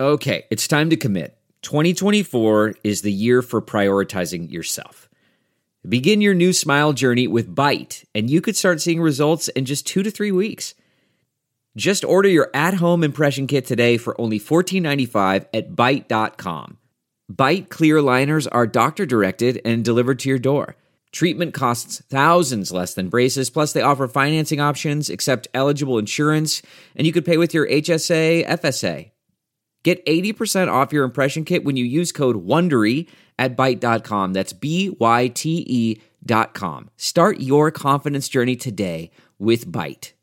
Okay, it's time to commit. 2024 is the year for prioritizing yourself. Begin your new smile journey with Byte, and you could start seeing results in just 2 to 3 weeks. Just order your at-home impression kit today for only $14.95 at Byte.com. Byte clear liners are doctor-directed and delivered to your door. Treatment costs thousands less than braces, plus they offer financing options, accept eligible insurance, and you could pay with your HSA, FSA. Get 80% off your impression kit when you use code WONDERY at Byte.com. That's BYTE.com. Start your confidence journey today with Byte.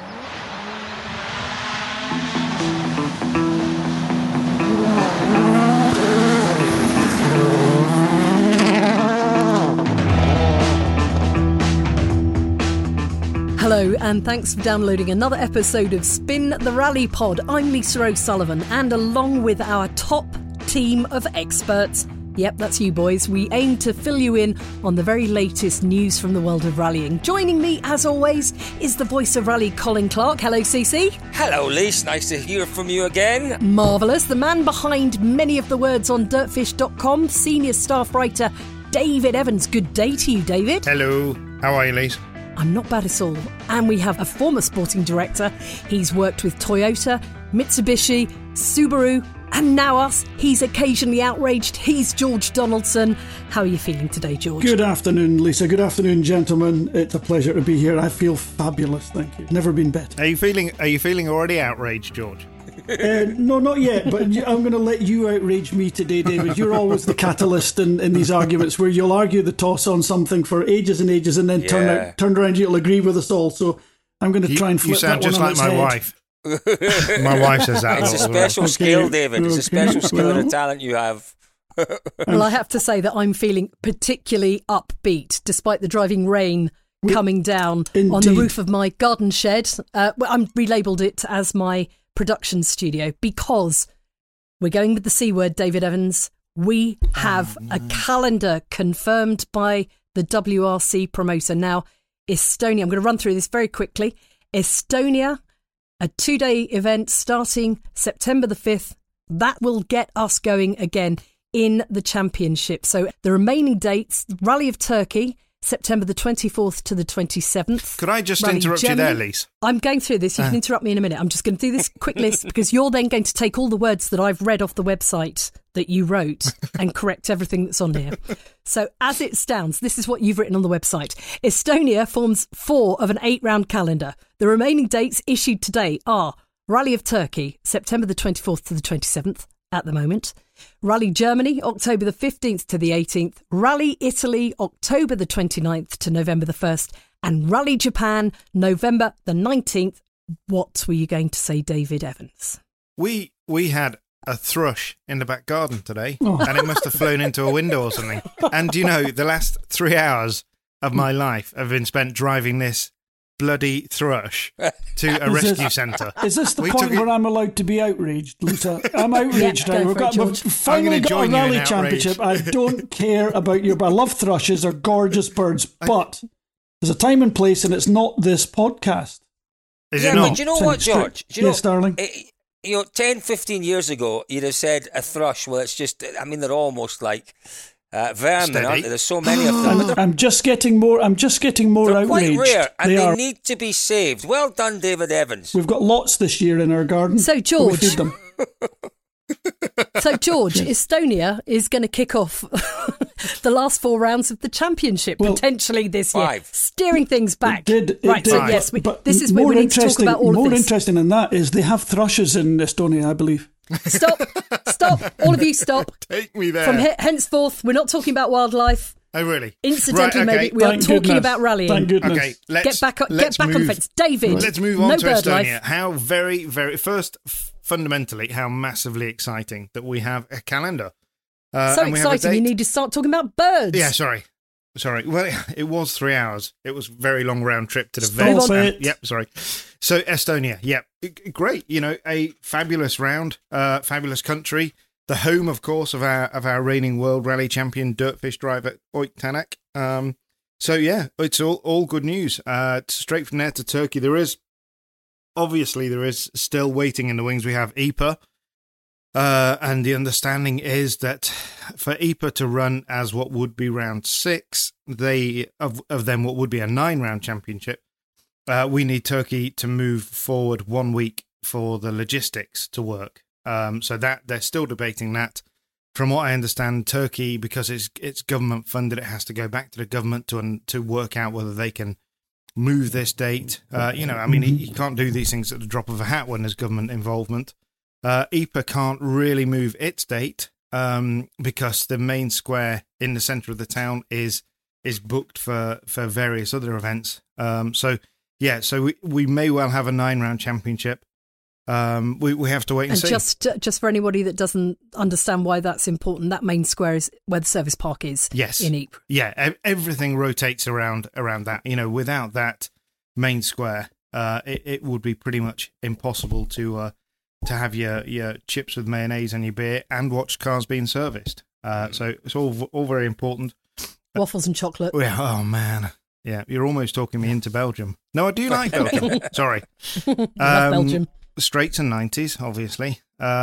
Hello, and thanks for downloading another episode of Spin the Rally Pod. I'm Lisa O'Sullivan, and along with our top team of experts, yep, that's you boys, we aim to fill you in on the very latest news from the world of rallying. Joining me, as always, is the voice of rally, Colin Clark. Hello, CC. Hello, Lise. Nice to hear from you again. Marvellous. The man behind many of the words on dirtfish.com, senior staff writer David Evans. Good day to you, David. Hello. How are you, Lise? I'm not bad at all. And we have a former sporting director. He's worked with Toyota, Mitsubishi, Subaru, and now us. He's occasionally outraged. He's George Donaldson. How are you feeling today, George? Good afternoon, Lisa. Good afternoon, gentlemen. It's a pleasure to be here. I feel fabulous, thank you. Never been better. Are you feeling already outraged, George? No, not yet, but I'm going to let you outrage me today, David. You're always the catalyst in these arguments where you'll argue the toss on something for ages and ages and then turn around you'll agree with us all. So I'm going to try and flip that one on its head. You sound just like my wife. My wife says that. It's a special skill, David. It's a special skill and a talent you have. Well, I have to say that I'm feeling particularly upbeat, despite the driving rain coming down on the roof of my garden shed. I'm relabelled it as my production studio because we're going with the C word, David Evans. We have a calendar confirmed by the WRC promoter. Now, Estonia, I'm going to run through this very quickly. Estonia, a 2-day event starting September the 5th. That will get us going again in the championship. So the remaining dates, Rally of Turkey, September the 24th to the 27th. Could I just Rally interrupt Germany. you there, Lise? I'm going through this. You can interrupt me in a minute. I'm just going to do this quick list because you're then going to take all the words that I've read off the website that you wrote and correct everything that's on here. So as it stands, this is what you've written on the website. Estonia forms 4 of an 8-round calendar. The remaining dates issued today are Rally of Turkey, September the 24th to the 27th at the moment. Rally Germany, October the 15th to the 18th. Rally Italy, October the 29th to November the 1st. And Rally Japan, November the 19th. What were you going to say, David Evans? We had a thrush in the back garden today, and it must have flown into a window or something. And, you know, the last 3 hours of my life have been spent driving this bloody thrush to a rescue centre. Is this the point where I'm allowed to be outraged, Lisa? I'm outraged now. We've finally got a rally championship. I don't care about your... I love thrushes. They're gorgeous birds, but there's a time and place, and it's not this podcast. Is it not? But do you know what, George? Do you know, yes, darling. 10, 15 years ago, you'd have said a thrush. Well, it's just... I mean, they're almost like... vermin, aren't they? There's so many of them. I'm just getting more. They're quite outraged. rare, and they need to be saved. Well done, David Evans. We've got lots this year in our garden. So, George. We feed them. So, George, Estonia is going to kick off the last 4 rounds of the championship, potentially this year, steering things back. It did. So, yes, this is where we need to talk about all of this. More interesting than that is they have thrushes in Estonia, I believe. Stop, all of you stop. Take me there. From henceforth, we're not talking about wildlife. Oh, really? Incidentally, maybe we are talking about rallying. Thank goodness. Okay, get back on the fence. David, let's move on to bird Estonia. life. How very, very... First, fundamentally, how massively exciting that we have a calendar. So exciting, you need to start talking about birds. Yeah, sorry. Well, it was 3 hours. It was a very long round trip to the vet. Yep, sorry. So Estonia, yep, great. You know, a fabulous round, fabulous country. The home, of course, of our reigning world rally champion, Dirtfish driver Oyt Tanak. So yeah, it's all good news. Straight from there to Turkey. There is still waiting in the wings. We have Ypres, And the understanding is that for EPA to run as what would be round 6, of them what would be a 9-round championship, we need Turkey to move forward 1 week for the logistics to work. So that they're still debating that. From what I understand, Turkey, because it's government funded, it has to go back to the government to work out whether they can move this date. You can't do these things at the drop of a hat when there's government involvement. EPA can't really move its date because the main square in the centre of the town is booked for various other events. So we may well have a 9-round championship. We have to wait and see. Just for anybody that doesn't understand why that's important, that main square is where the service park is. Yes. In Ypres. Yeah, everything rotates around that. Without that main square, it would be pretty much impossible to have your chips with mayonnaise and your beer and watch cars being serviced. So it's all very important. Waffles and chocolate. Oh man. Yeah, you're almost talking me into Belgium. No, I do like Belgium. Sorry. Love Belgium. Straights and 90s, obviously.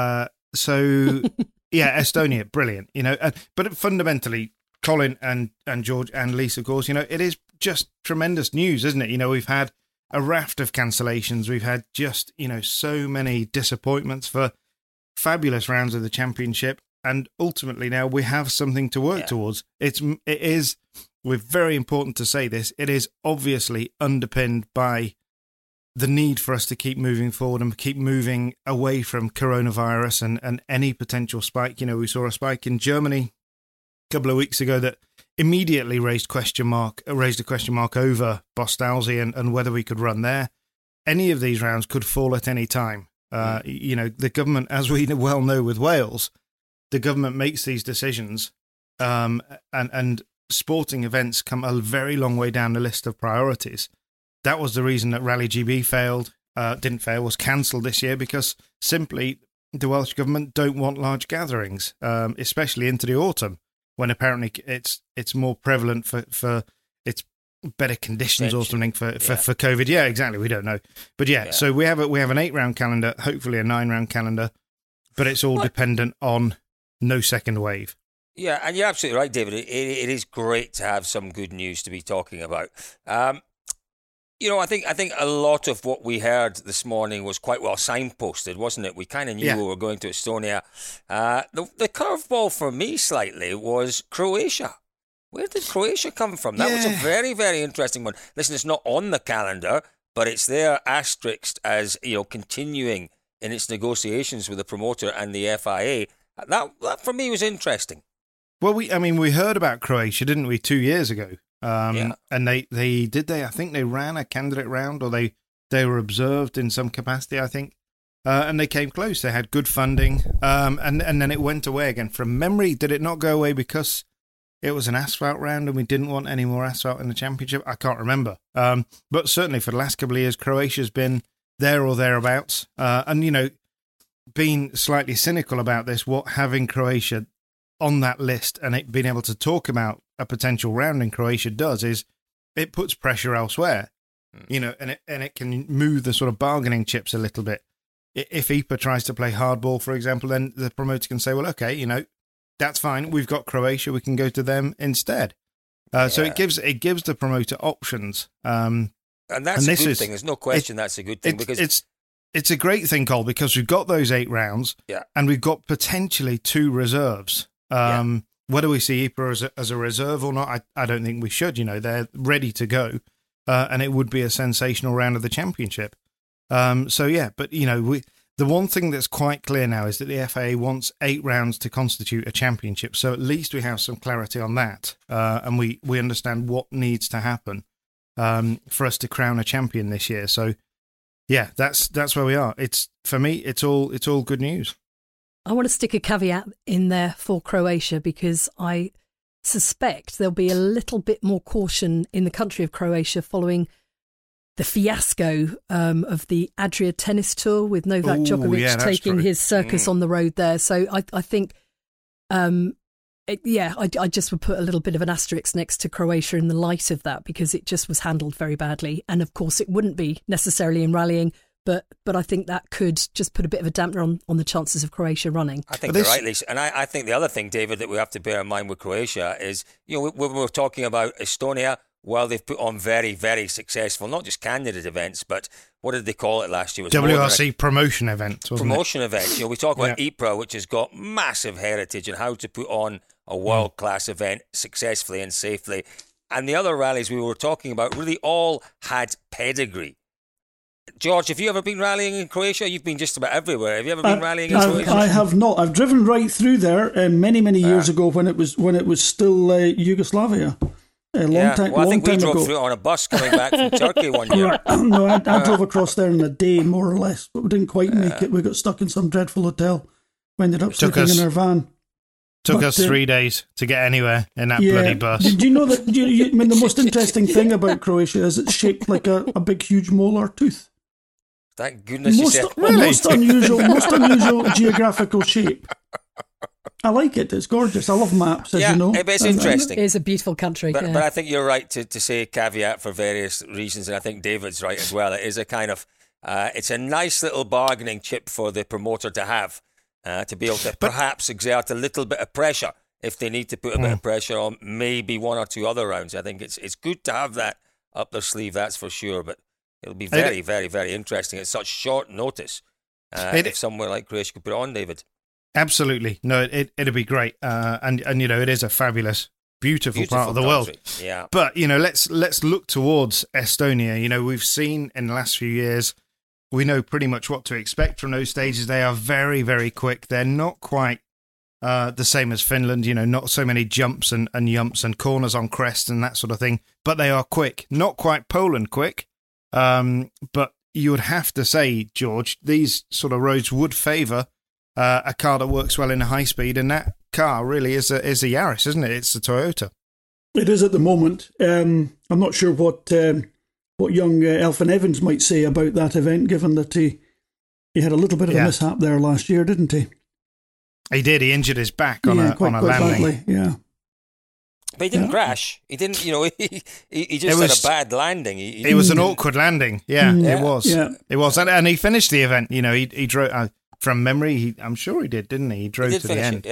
Estonia, brilliant. But fundamentally, Colin and George and Lisa, of course, it is just tremendous news, isn't it? We've had a raft of cancellations. We've had just, so many disappointments for fabulous rounds of the championship. And ultimately now we have something to work towards. We're very important to say this. It is obviously underpinned by the need for us to keep moving forward and keep moving away from coronavirus and any potential spike. We saw a spike in Germany a couple of weeks ago that immediately raised a question mark over Bostalsi and whether we could run there. Any of these rounds could fall at any time. The government, as we well know with Wales, the government makes these decisions, and sporting events come a very long way down the list of priorities. That was the reason that Rally GB was cancelled this year, because simply the Welsh government don't want large gatherings, especially into the autumn, when apparently it's more prevalent for it's better conditions or something for COVID. Yeah, exactly. We don't know, but so we have an 8-round calendar, hopefully a 9-round calendar, but it's all dependent on no second wave. Yeah, and you're absolutely right, David. It is great to have some good news to be talking about. I think a lot of what we heard this morning was quite well signposted, wasn't it? We kind of knew we were going to Estonia. The curveball for me slightly was Croatia. Where did Croatia come from? That was a very, very interesting one. Listen, it's not on the calendar, but it's there asterisked as, continuing in its negotiations with the promoter and the FIA. That for me was interesting. Well, we heard about Croatia, didn't we, 2 years ago? And I think they ran a candidate round, or they were observed in some capacity, I think. And they came close. They had good funding. And then it went away again. From memory, did it not go away because it was an asphalt round and we didn't want any more asphalt in the championship? I can't remember. But certainly for the last couple of years, Croatia's been there or thereabouts. And, being slightly cynical about this, what having Croatia on that list and it being able to talk about a potential round in Croatia does is it puts pressure elsewhere, and it can move the sort of bargaining chips a little bit. If EPA tries to play hardball, for example, then the promoter can say, well, okay, that's fine. We've got Croatia. We can go to them instead. So it gives the promoter options. And that's a good thing. There's no question that's a good thing, because it's a great thing, Cole, because we've got those 8 rounds and we've got potentially 2 reserves. Whether we see EPA as a reserve or not, I don't think we should. They're ready to go, and it would be a sensational round of the championship. But the one thing that's quite clear now is that the FAA wants 8 rounds to constitute a championship. So at least we have some clarity on that, and we understand what needs to happen for us to crown a champion this year. So that's where we are. For me, it's all good news. I want to stick a caveat in there for Croatia, because I suspect there'll be a little bit more caution in the country of Croatia following the fiasco of the Adria tennis tour with Novak Djokovic taking his circus on the road there. So I think, I just would put a little bit of an asterisk next to Croatia in the light of that, because it just was handled very badly. And of course, it wouldn't be necessarily in rallying, But I think that could just put a bit of a dampener on the chances of Croatia running. I think you're right, Lisa. And I think the other thing, David, that we have to bear in mind with Croatia is, when we're talking about Estonia, well, they've put on very, very successful, not just candidate events, but what did they call it last year? It was WRC promotion events, wasn't promotion events. We talk about Ypres, which has got massive heritage and how to put on a world-class event successfully and safely. And the other rallies we were talking about really all had pedigree. George, have you ever been rallying in Croatia? You've been just about everywhere. Have you ever been rallying in Croatia? I have not. I've driven right through there many years ago when it was still Yugoslavia. A long time. Well, I think we drove through it on a bus coming back from Turkey one year. No, I drove across there in a day, more or less, but we didn't quite make it. We got stuck in some dreadful hotel. We ended up sleeping in our van. Took us 3 days to get anywhere in that bloody bus. Did you know that? I mean, the most interesting thing about Croatia is it's shaped like a big, huge molar tooth. Thank goodness you said. Most unusual geographical shape. I like it. It's gorgeous. I love maps, as you know. It's interesting. It is a beautiful country. But I think you're right to say caveat for various reasons, and I think David's right as well. It is a kind of, it's a nice little bargaining chip for the promoter to have, to be able to perhaps exert a little bit of pressure if they need to put a bit of pressure on maybe one or two other rounds. I think it's good to have that up their sleeve, that's for sure. But it'll be very, very, very interesting at such short notice if somewhere like Croatia could put it on, David. Absolutely. No, it'd be great. And it is a fabulous, beautiful part of the world. Yeah. But, let's look towards Estonia. We've seen in the last few years, we know pretty much what to expect from those stages. They are very, very quick. They're not quite the same as Finland, not so many jumps and yumps and corners on crests and that sort of thing. But they are quick. Not quite Poland quick. But you would have to say, George, these sort of roads would favour a car that works well in a high speed, and that car really is a Yaris, isn't it? It's a Toyota. It is at the moment. I'm not sure what young Elfyn Evans might say about that event, given that he had a little bit of a mishap there last year, didn't he? He did. He injured his back on a landing. Badly, yeah. But he didn't crash. He didn't, he just had a bad landing. It was an awkward landing. Yeah, it was. Yeah. It was. And he finished the event. He drove, from memory, I'm sure he did, didn't he? He drove to the end.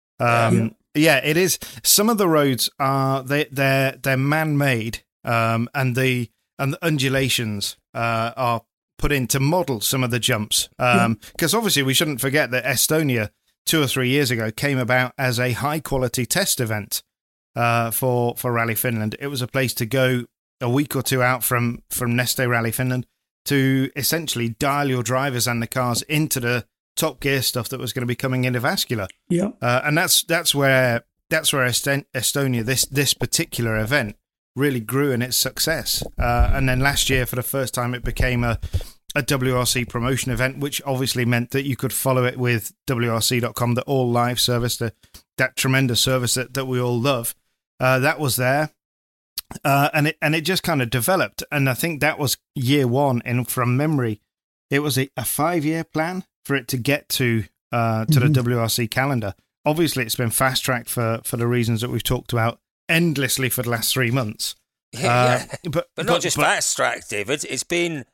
It is. Some of the roads are, they're man-made, and the undulations are put in to model some of the jumps. Because obviously we shouldn't forget that Estonia 2 or 3 years ago came about as a high-quality test event. For Rally Finland. It was a place to go a week or two out from Neste Rally Finland to essentially dial your drivers and the cars into the Top Gear stuff that was going to be coming into Vascular. Yeah. And that's where Estonia, this particular event, really grew in its success. And then last year, for the first time, it became a WRC promotion event, which obviously meant that you could follow it with WRC.com, the all live service, that tremendous service that we all love. That was there, and it just kind of developed. And I think that was year one. And from memory, it was a 5-year plan for it to get to the WRC calendar. Obviously, it's been fast tracked for the reasons that we've talked about endlessly for the last 3 months. But not just fast tracked, David. It's been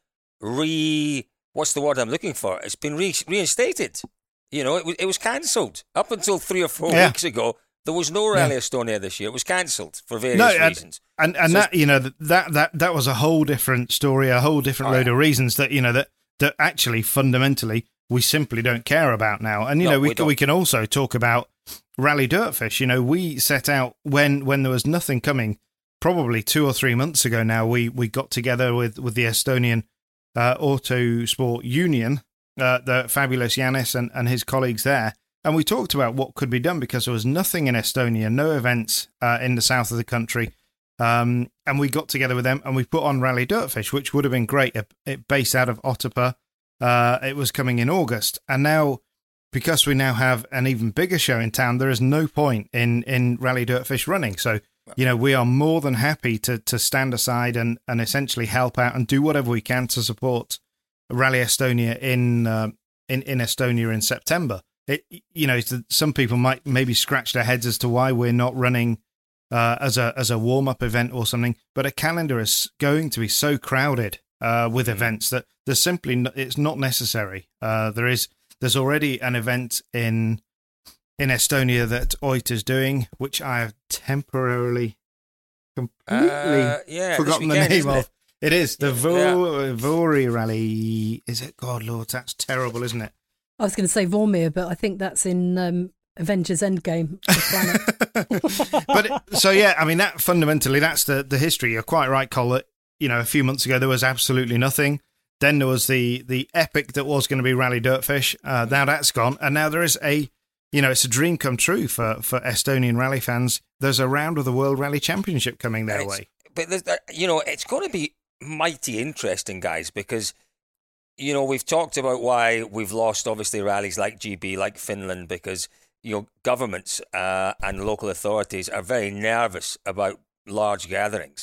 what's the word I'm looking for? It's been reinstated. It was cancelled up until 3 or 4 weeks ago. There was no Rally Estonia this year. It was cancelled for various reasons. And so that was a whole different story, a whole different load of reasons that actually fundamentally we simply don't care about now. And we can also talk about Rally Dirtfish. We set out when there was nothing coming. Probably 2 or 3 months ago now, we got together with the Estonian Autosport Union, the fabulous Yanis and his colleagues there. And we talked about what could be done because there was nothing in Estonia, no events in the south of the country. And we got together with them and we put on Rally Dirtfish, which would have been great. It based out of Otepää. It was coming in August. And now, because we now have an even bigger show in town, there is no point in Rally Dirtfish running. So, we are more than happy to stand aside and essentially help out and do whatever we can to support Rally Estonia in Estonia in September. Some people might maybe scratch their heads as to why we're not running as a warm-up event or something, but a calendar is going to be so crowded with events. That there's simply it's not necessary. There's already an event in Estonia that Oit is doing, which I have temporarily completely forgotten the name of. It is the Vori Rally. Is it? God Lord, that's terrible, isn't it? I was going to say Vormir, but I think that's in Avengers Endgame. That fundamentally, that's the history. You're quite right, Cole. That, a few months ago there was absolutely nothing. Then there was the epic that was going to be Rally Dirtfish. Now that's gone, and now there is it's a dream come true for Estonian rally fans. There's a round of the World Rally Championship coming their way. But it's going to be mighty interesting, guys, because we've talked about why we've lost obviously rallies like GB, like Finland, because governments and local authorities are very nervous about large gatherings.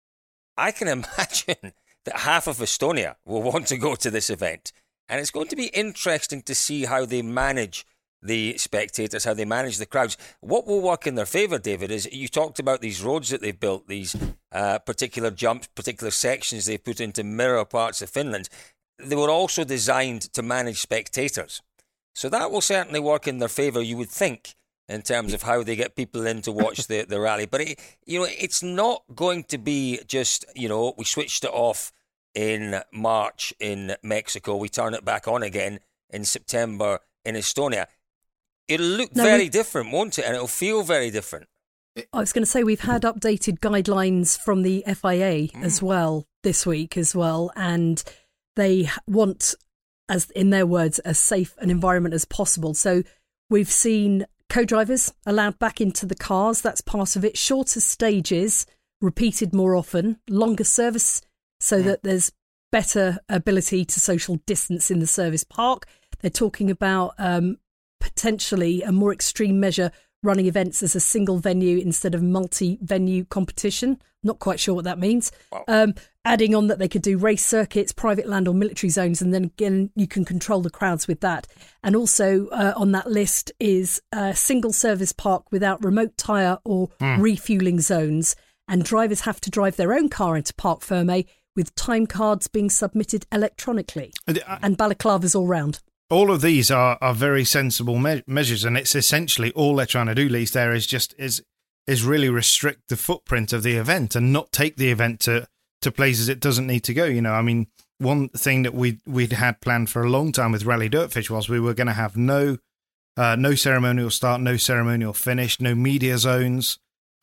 I can imagine that half of Estonia will want to go to this event, and it's going to be interesting to see how they manage the spectators, how they manage the crowds. What will work in their favour, David, is you talked about these roads that they've built, these particular jumps, particular sections they put into mirror parts of Finland. They were also designed to manage spectators. So that will certainly work in their favour, you would think, in terms of how they get people in to watch the rally. But, it's not going to be just, we switched it off in March in Mexico, we turn it back on again in September in Estonia. It'll look very different, won't it? And it'll feel very different. I was going to say we've had updated guidelines from the FIA as well this week as well, and they want, as in their words, as safe an environment as possible. So we've seen co-drivers allowed back into the cars. That's part of it. Shorter stages, repeated more often, longer service so that there's better ability to social distance in the service park. They're talking about potentially a more extreme measure, running events as a single venue instead of multi-venue competition. Not quite sure what that means. Wow. Adding on that they could do race circuits, private land or military zones, and then again you can control the crowds with that. And also on that list is a single service park without remote tyre or refuelling zones, and drivers have to drive their own car into Parc Fermé with time cards being submitted electronically, and balaclavas all round. All of these are very sensible measures, and it's essentially all they're trying to do, Lise, there is really restrict the footprint of the event and not take the event to places it doesn't need to go. One thing that we'd had planned for a long time with Rally Dirtfish was we were going to have no ceremonial start, no ceremonial finish, no media zones.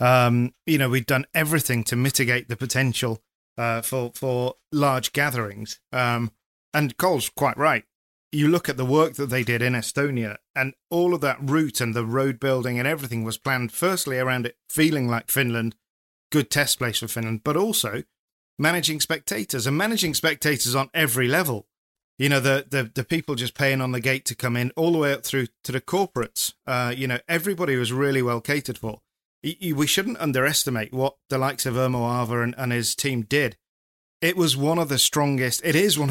We'd done everything to mitigate the potential for large gatherings. And Cole's quite right. You look at the work that they did in Estonia, and all of that route and the road building and everything was planned firstly around it feeling like Finland, good test place for Finland, but also managing spectators on every level. The people just paying on the gate to come in, all the way up through to the corporates. Everybody was really well catered for. We shouldn't underestimate what the likes of Ermo Aava and his team did. It is one of the strongest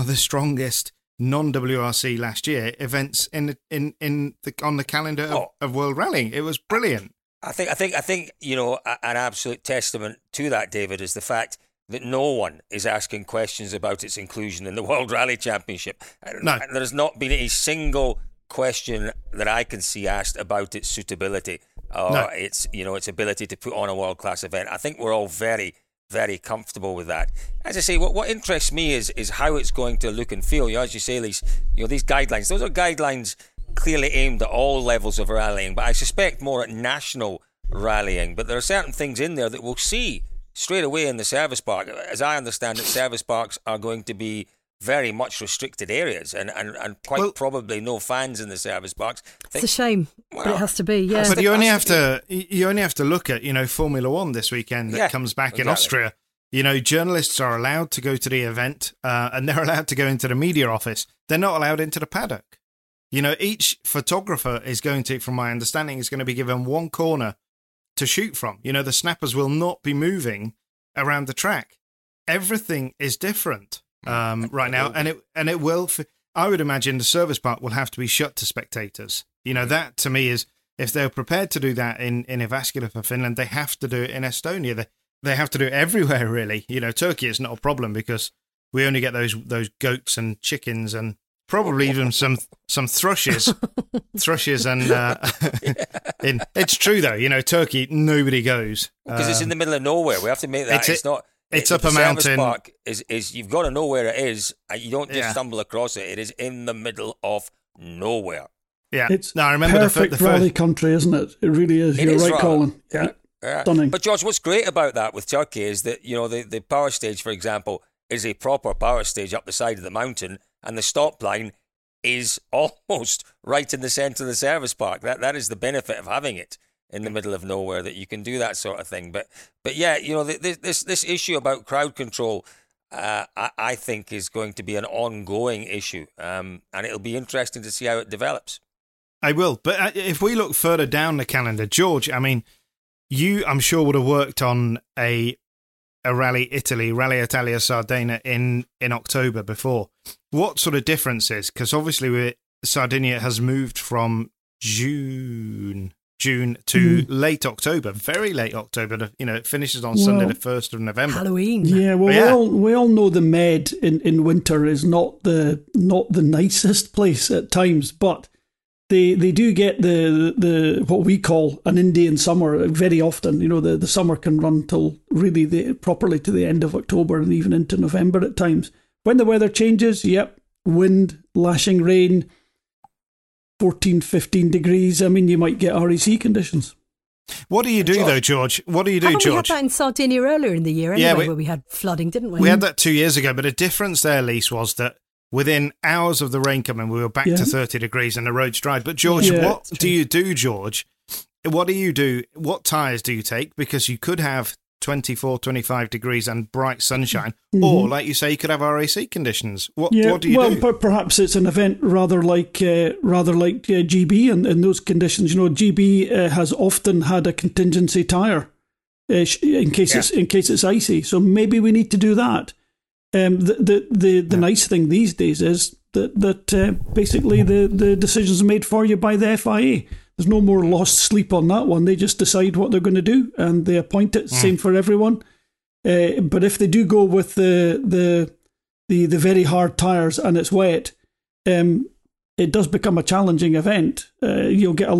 non-WRC last year events on the calendar of World Rally. It was brilliant. I think an absolute testament to that, David, is the fact that no one is asking questions about its inclusion in the World Rally Championship. No. There has not been a single question that I can see asked about its suitability or its ability to put on a world-class event. I think we're all very, very comfortable with that. As I say, what interests me is how it's going to look and feel. As you say, these guidelines, those are guidelines clearly aimed at all levels of rallying, but I suspect more at national rallying. But there are certain things in there that we'll see straight away in the service park. As I understand it, service parks are going to be very much restricted areas and quite probably no fans in the service parks. It's a shame, but it has to be, yeah. But you only have to look at, Formula One this weekend that comes back in Austria. Journalists are allowed to go to the event and they're allowed to go into the media office. They're not allowed into the paddock. Each photographer is going to, from my understanding, is going to be given one corner to shoot from. The snappers will not be moving around the track. Everything is different right now, and it will. I would imagine the service park will have to be shut to spectators. That to me is, if they're prepared to do that in Jyväskylä for Finland, they have to do it in Estonia. They have to do it everywhere, really. Turkey is not a problem because we only get those goats and chickens and probably even some thrushes, and it's true though. Turkey, nobody goes because it's in the middle of nowhere. We have to make that. It's up a mountain. Park is you've got to know where it is. You don't just stumble across it. It is in the middle of nowhere. Yeah, I remember perfect rally country, isn't it? It really is. You're right, Colin. Yeah. Stunning. But George, what's great about that with Turkey is that the power stage, for example, is a proper power stage up the side of the mountain, and the stop line is almost right in the centre of the service park. That is the benefit of having it in the middle of nowhere, that you can do that sort of thing. But yeah, this issue about crowd control, I think is going to be an ongoing issue, and it'll be interesting to see how it develops. I will, but if we look further down the calendar, George, I mean, you, I'm sure, would have worked on a Rally Italia Sardinia in October before. What sort of differences? Because obviously Sardinia has moved from June to late October, very late October. It finishes on Sunday the 1st of November. Halloween. Yeah, we all know the Med in winter is not the nicest place at times, but They do get the what we call an Indian summer very often. The summer can run till really properly to the end of October and even into November at times. When the weather changes, wind, lashing rain, 14, 15 degrees. I mean, you might get REC conditions. What do you do, though, George? What do you do, George? We had that in Sardinia earlier in the year anyway, where we had flooding, didn't we? We had that 2 years ago, but the difference there, Lise, was that within hours of the rain coming, we were back to 30 degrees and the roads dried. But George, what do you do, George? What do you do? What tyres do you take? Because you could have 24, 25 degrees and bright sunshine, or, like you say, you could have RAC conditions. What do you do? Well, perhaps it's an event rather like GB in those conditions. GB has often had a contingency tyre in case it's icy. So maybe we need to do that. The nice thing these days is that basically the decisions are made for you by the FIA. There's no more lost sleep on that one. They just decide what they're going to do and they appoint it. Same for everyone. But if they do go with the very hard tyres and it's wet, it does become a challenging event. You'll get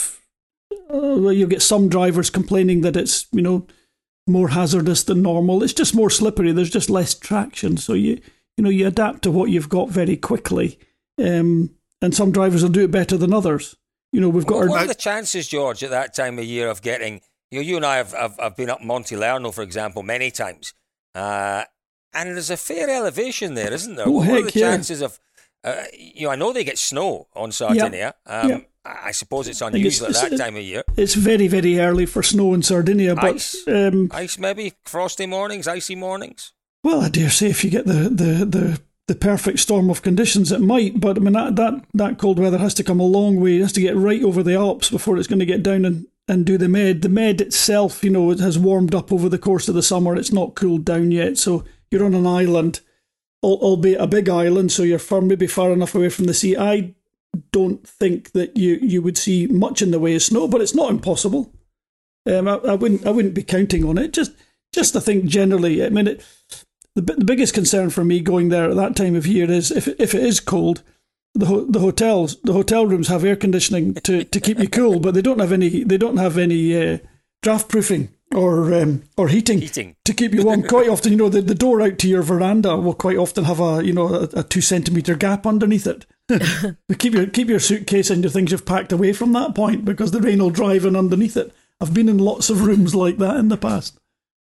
you'll get some drivers complaining that it's more hazardous than normal. It's just more slippery. There's just less traction. So you adapt to what you've got very quickly. And some drivers will do it better than others. We've got. What are the chances, George, at that time of year of getting? You and I have been up Monte Lerno, for example, many times, and there's a fair elevation there, isn't there? What are the chances of? I know they get snow on Sardinia. I suppose it's unusual at that time of year. It's very, very early for snow in Sardinia, but ice maybe, frosty mornings, icy mornings. Well, I dare say if you get the perfect storm of conditions, it might. But I mean, that cold weather has to come a long way. It has to get right over the Alps before it's going to get down and do the Med. The Med itself, it has warmed up over the course of the summer. It's not cooled down yet, so you're on an island, albeit a big island, so you're maybe far enough away from the sea. I don't think that you would see much in the way of snow, but it's not impossible. I wouldn't be counting on it. Just I think generally, I mean, the biggest concern for me going there at that time of year is if it is cold, the hotel rooms have air conditioning to keep you cool, but they don't have any draft proofing or heating to keep you warm. Quite often, the door out to your veranda will quite often have a 2 centimetre gap underneath it. keep your suitcase and your things you've packed away from that point, because the rain will drive in underneath it. I've been in lots of rooms like that in the past.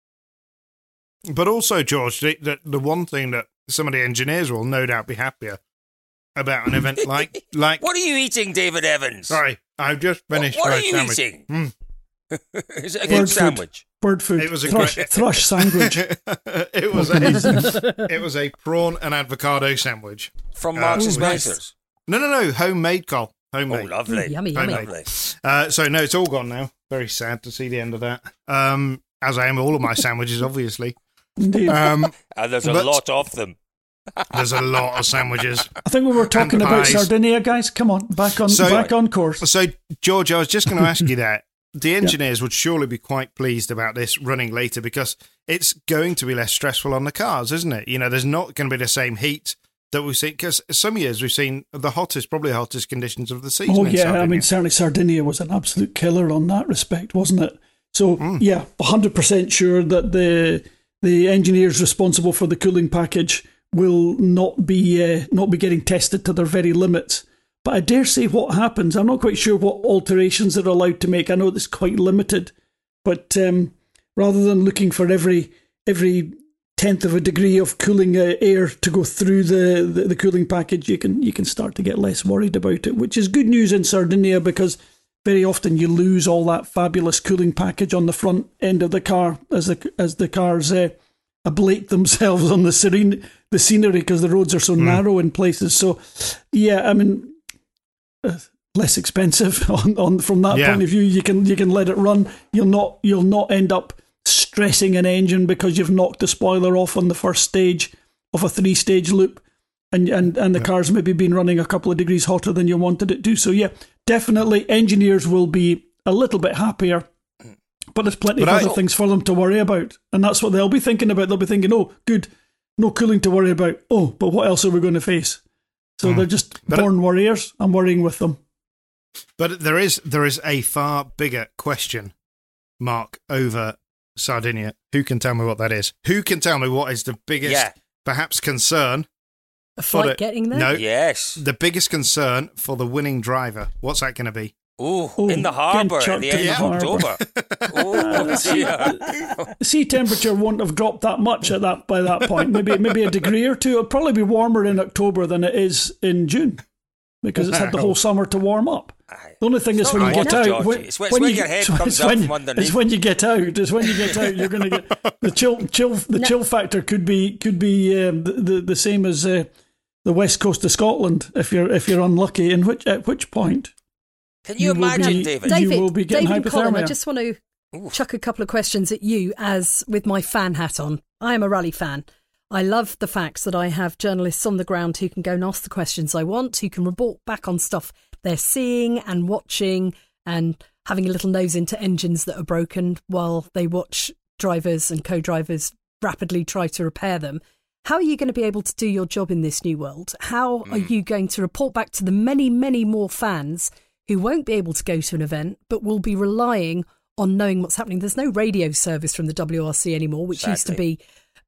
But also, George, the one thing that some of the engineers will no doubt be happier about an event like What are you eating, David Evans? Sorry, I've just finished. What are you sandwich. Eating? Is it a good sandwich? Bird food. It was a thrush sandwich. It was a prawn and avocado sandwich from Marks and Spencer's. No, homemade, Cole. Homemade. Oh, lovely. Yummy. So no, it's all gone now. Very sad to see the end of that. As I am all of my sandwiches, obviously. Indeed. And there's a lot of them. There's a lot of sandwiches. I think we were talking about Sardinia, guys. Come on, back on course. So, George, I was just going to ask you that. the engineers would surely be quite pleased about this running later, because it's going to be less stressful on the cars, isn't it? There's not going to be the same heat that we've seen, because some years we've seen probably the hottest conditions of the season. Oh, yeah. I mean, certainly Sardinia was an absolute killer on that respect, wasn't it? So, 100% sure that the engineers responsible for the cooling package will not be getting tested to their very limits. But I dare say what happens, I'm not quite sure what alterations they're allowed to make. I know this is quite limited, but rather than looking for every tenth of a degree of cooling air to go through the cooling package, you can start to get less worried about it, which is good news in Sardinia, because very often you lose all that fabulous cooling package on the front end of the car as the cars ablate themselves on the scenery, because the roads are so narrow in places. So, yeah, I mean, less expensive on from that point of view. You can let it run. You'll not end up stressing an engine because you've knocked the spoiler off on the first stage of a 3-stage loop, and the car's maybe been running a couple of degrees hotter than you wanted it to. So yeah, definitely engineers will be a little bit happier, but there's plenty of other things for them to worry about, and that's what they'll be thinking about. They'll be thinking, oh, good, no cooling to worry about. Oh, but what else are we going to face? So they're just born warriors. I'm worrying with them. But there is a far bigger question mark over Sardinia. Who can tell me what that is? Who can tell me what is the biggest, perhaps, concern? A flight getting there? No. Yes. The biggest concern for the winning driver. What's that going to be? In the harbour at the end of October. The sea temperature won't have dropped that much by that point. Maybe a degree or two. It'll probably be warmer in October than it is in June, because it's had the whole summer to warm up. The only thing is when you get out, it's when your head comes up from underneath. It's when you get out. You're going to get the chill factor could be the same as the west coast of Scotland if you're unlucky. At which point? Can you imagine, David? You will be getting David hypothermia. Colin, I just want to chuck a couple of questions at you, as with my fan hat on. I am a rally fan. I love the fact that I have journalists on the ground who can go and ask the questions I want, who can report back on stuff they're seeing and watching, and having a little nose into engines that are broken while they watch drivers and co-drivers rapidly try to repair them. How are you going to be able to do your job in this new world? How are you going to report back to the many, many more fans who won't be able to go to an event but will be relying on knowing what's happening? There's no radio service from the WRC anymore, which used to be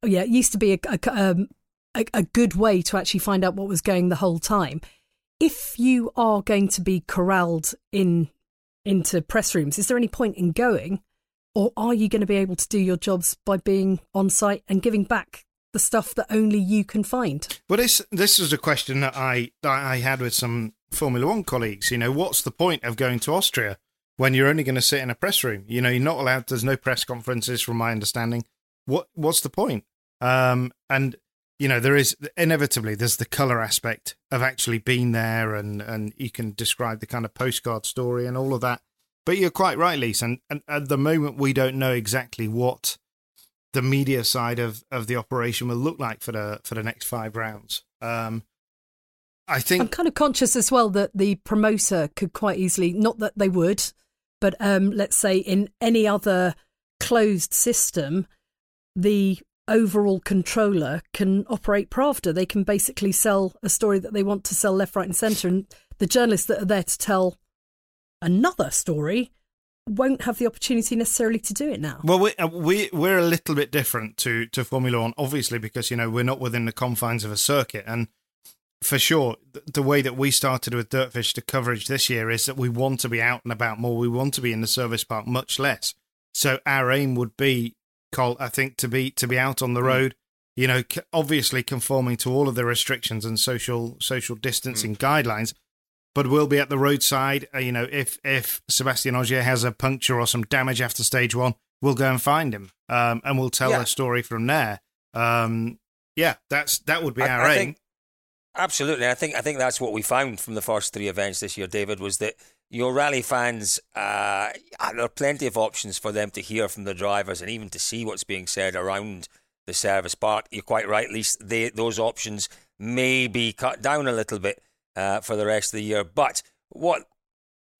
a good way to actually find out what was going the whole time. If you are going to be corralled into press rooms, is there any point in going, or are you going to be able to do your jobs by being on site and giving back the stuff that only you can find? Well, this was a question that I had with some Formula One colleagues. What's the point of going to Austria when you're only going to sit in a press room? You're not allowed. There's no press conferences, from my understanding. What's the point? And there is inevitably there's the colour aspect of actually being there, and you can describe the kind of postcard story and all of that. But you're quite right, Lisa. And at the moment, we don't know exactly what the media side of the operation will look like for the next 5 rounds. I think I'm kind of conscious as well that the promoter could quite easily, not that they would, but let's say in any other closed system, the overall controller can operate Pravda. They can basically sell a story that they want to sell left, right and centre, and the journalists that are there to tell another story won't have the opportunity necessarily to do it now. Well, we're a little bit different to Formula One, obviously, because we're not within the confines of a circuit. And for sure, the way that we started with Dirtfish, the coverage this year, is that we want to be out and about more. We want to be in the service park much less. So our aim would be, Col, I think, to be out on the road, obviously conforming to all of the restrictions and social distancing guidelines. But we'll be at the roadside. If Sebastian Ogier has a puncture or some damage after stage 1, we'll go and find him, and we'll tell a story from there. That would be our aim. Absolutely. I think that's what we found from the first 3 events this year, David, was that your rally fans, there are plenty of options for them to hear from the drivers and even to see what's being said around the service park. You're quite right, at least those options may be cut down a little bit for the rest of the year. But what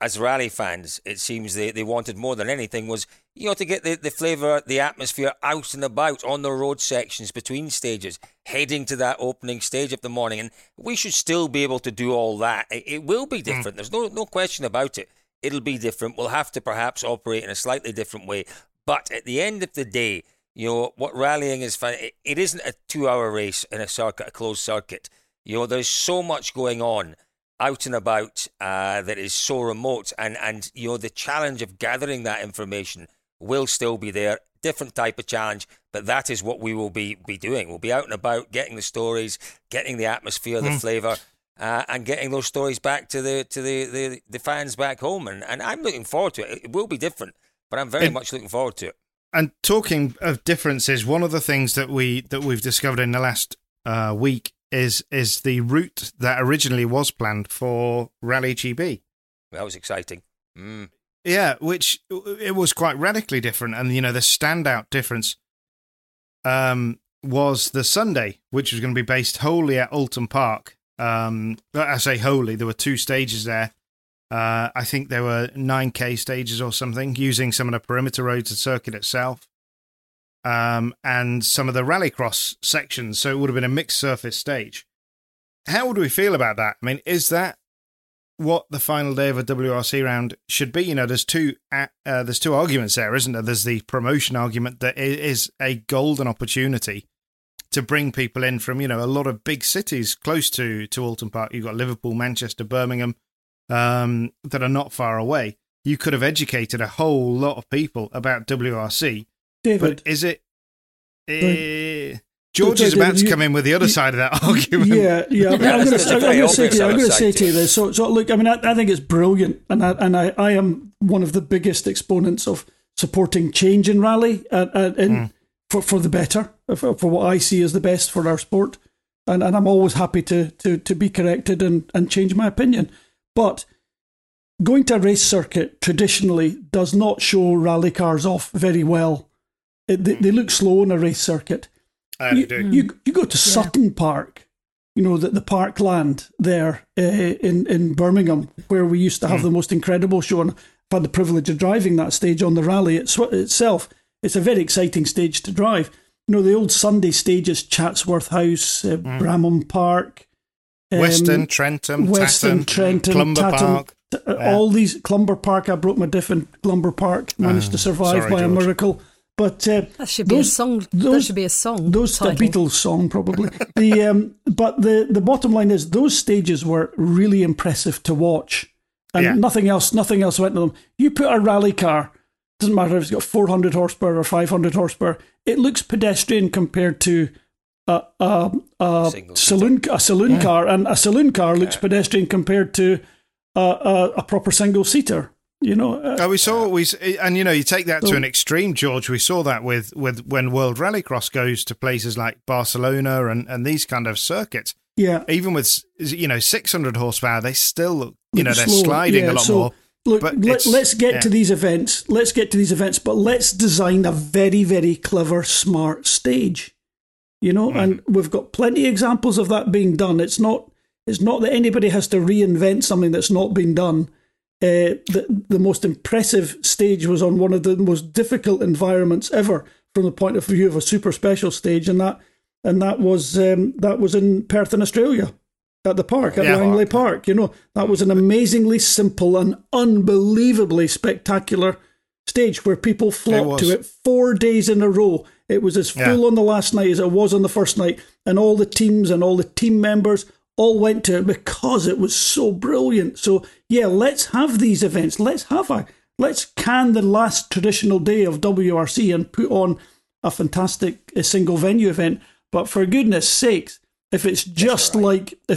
as rally fans, it seems they wanted more than anything was, to get the flavour, the atmosphere out and about on the road sections between stages, heading to that opening stage of the morning. And we should still be able to do all that. It will be different. There's no question about it. It'll be different. We'll have to perhaps operate in a slightly different way. But at the end of the day, what rallying is, it isn't a 2-hour race in a closed circuit. There's so much going on out and about that is so remote, and the challenge of gathering that information will still be there. Different type of challenge, but that is what we will be doing. We'll be out and about, getting the stories, getting the atmosphere, the flavour, and getting those stories back to the fans back home. And I'm looking forward to it. It will be different, but I'm very much looking forward to it. And talking of differences, one of the things that we've discovered in the last week is the route that originally was planned for Rally GB. That was exciting. Yeah, which it was quite radically different. And, the standout difference was the Sunday, which was going to be based wholly at Oulton Park. I say wholly, there were 2 stages there. I think there were 9K stages or something, using some of the perimeter roads and circuit itself. And some of the rallycross sections, so it would have been a mixed surface stage. How would we feel about that? I mean, is that what the final day of a WRC round should be? There's two arguments there, isn't there? There's the promotion argument that it is a golden opportunity to bring people in from, a lot of big cities close to Oulton Park. You've got Liverpool, Manchester, Birmingham, that are not far away. You could have educated a whole lot of people about WRC. David, but is it? George is about to come in with the other side of that argument. Yeah. I'm going to say to you this. So look, I mean, I think it's brilliant, and I am one of the biggest exponents of supporting change in rally, for the better, for what I see as the best for our sport, and I'm always happy to be corrected and change my opinion. But going to a race circuit traditionally does not show rally cars off very well. They look slow on a race circuit. You go to Sutton Park, the parkland there in Birmingham, where we used to have the most incredible show. And I've had the privilege of driving that stage on the rally itself. It's a very exciting stage to drive. The old Sunday stages, Chatsworth House, Bramham Park, Weston, Trentham, Clumber Park. All these, Clumber Park, I broke my diff in Clumber Park, managed to survive by a miracle. But that should be a song. That should be a song. Those title. The Beatles song, probably. But the bottom line is those stages were really impressive to watch, and nothing else went to them. You put a rally car, doesn't matter if it's got 400 horsepower or 500 horsepower, it looks pedestrian compared to a saloon car, and a saloon car looks pedestrian compared to a proper single seater. You take that to an extreme, George. We saw that with when World Rallycross goes to places like Barcelona and these kind of circuits. Yeah, even with 600 horsepower, they still look, they're slow. Sliding a lot more. Look, let's get to these events. But let's design a very, very clever, smart stage. And we've got plenty of examples of that being done. It's not that anybody has to reinvent something that's not been done. The most impressive stage was on one of the most difficult environments ever from the point of view of a super special stage, and that was in Perth in Australia at the park at Langley Park. That was an amazingly simple and unbelievably spectacular stage where people flocked to it 4 days in a row. It was as full on the last night as it was on the first night, and all the teams and all the team members all went to it because it was so brilliant. So let's have these events. Let's can the last traditional day of WRC and put on a fantastic single venue event. But for goodness sakes, if it's just like the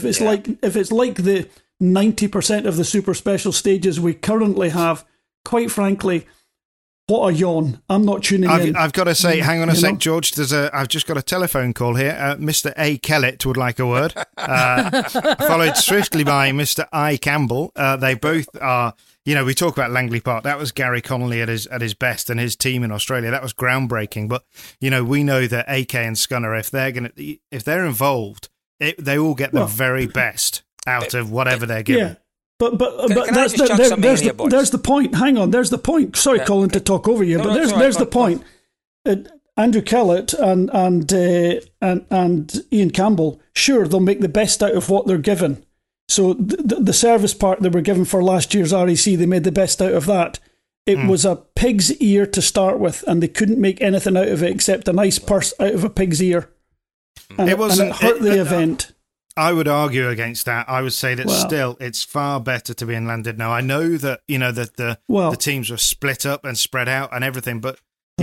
90% of the super special stages we currently have, quite frankly, what a yawn. I'm not tuning in. I've got to say, hang on a sec, George. I've just got a telephone call here. Mr. A. Kellett would like a word. Followed swiftly by Mr. I. Campbell. They both are, we talk about Langley Park. That was Gary Connolly at his best, and his team in Australia. That was groundbreaking. But, we know that AK and Scunner, if they're involved, they all get the very best out of whatever they're given. But there's the point. Hang on, there's the point. Sorry, Colin, to talk over you, but there's the point. Andrew Kellett and Ian Campbell, sure, they'll make the best out of what they're given. So the service part they were given for last year's REC, they made the best out of that. It was a pig's ear to start with, and they couldn't make anything out of it except a nice purse out of a pig's ear. And it hurt the event. I would argue against that. I would say that still it's far better to be in London. Now, I know that, that the teams were split up and spread out and everything, but,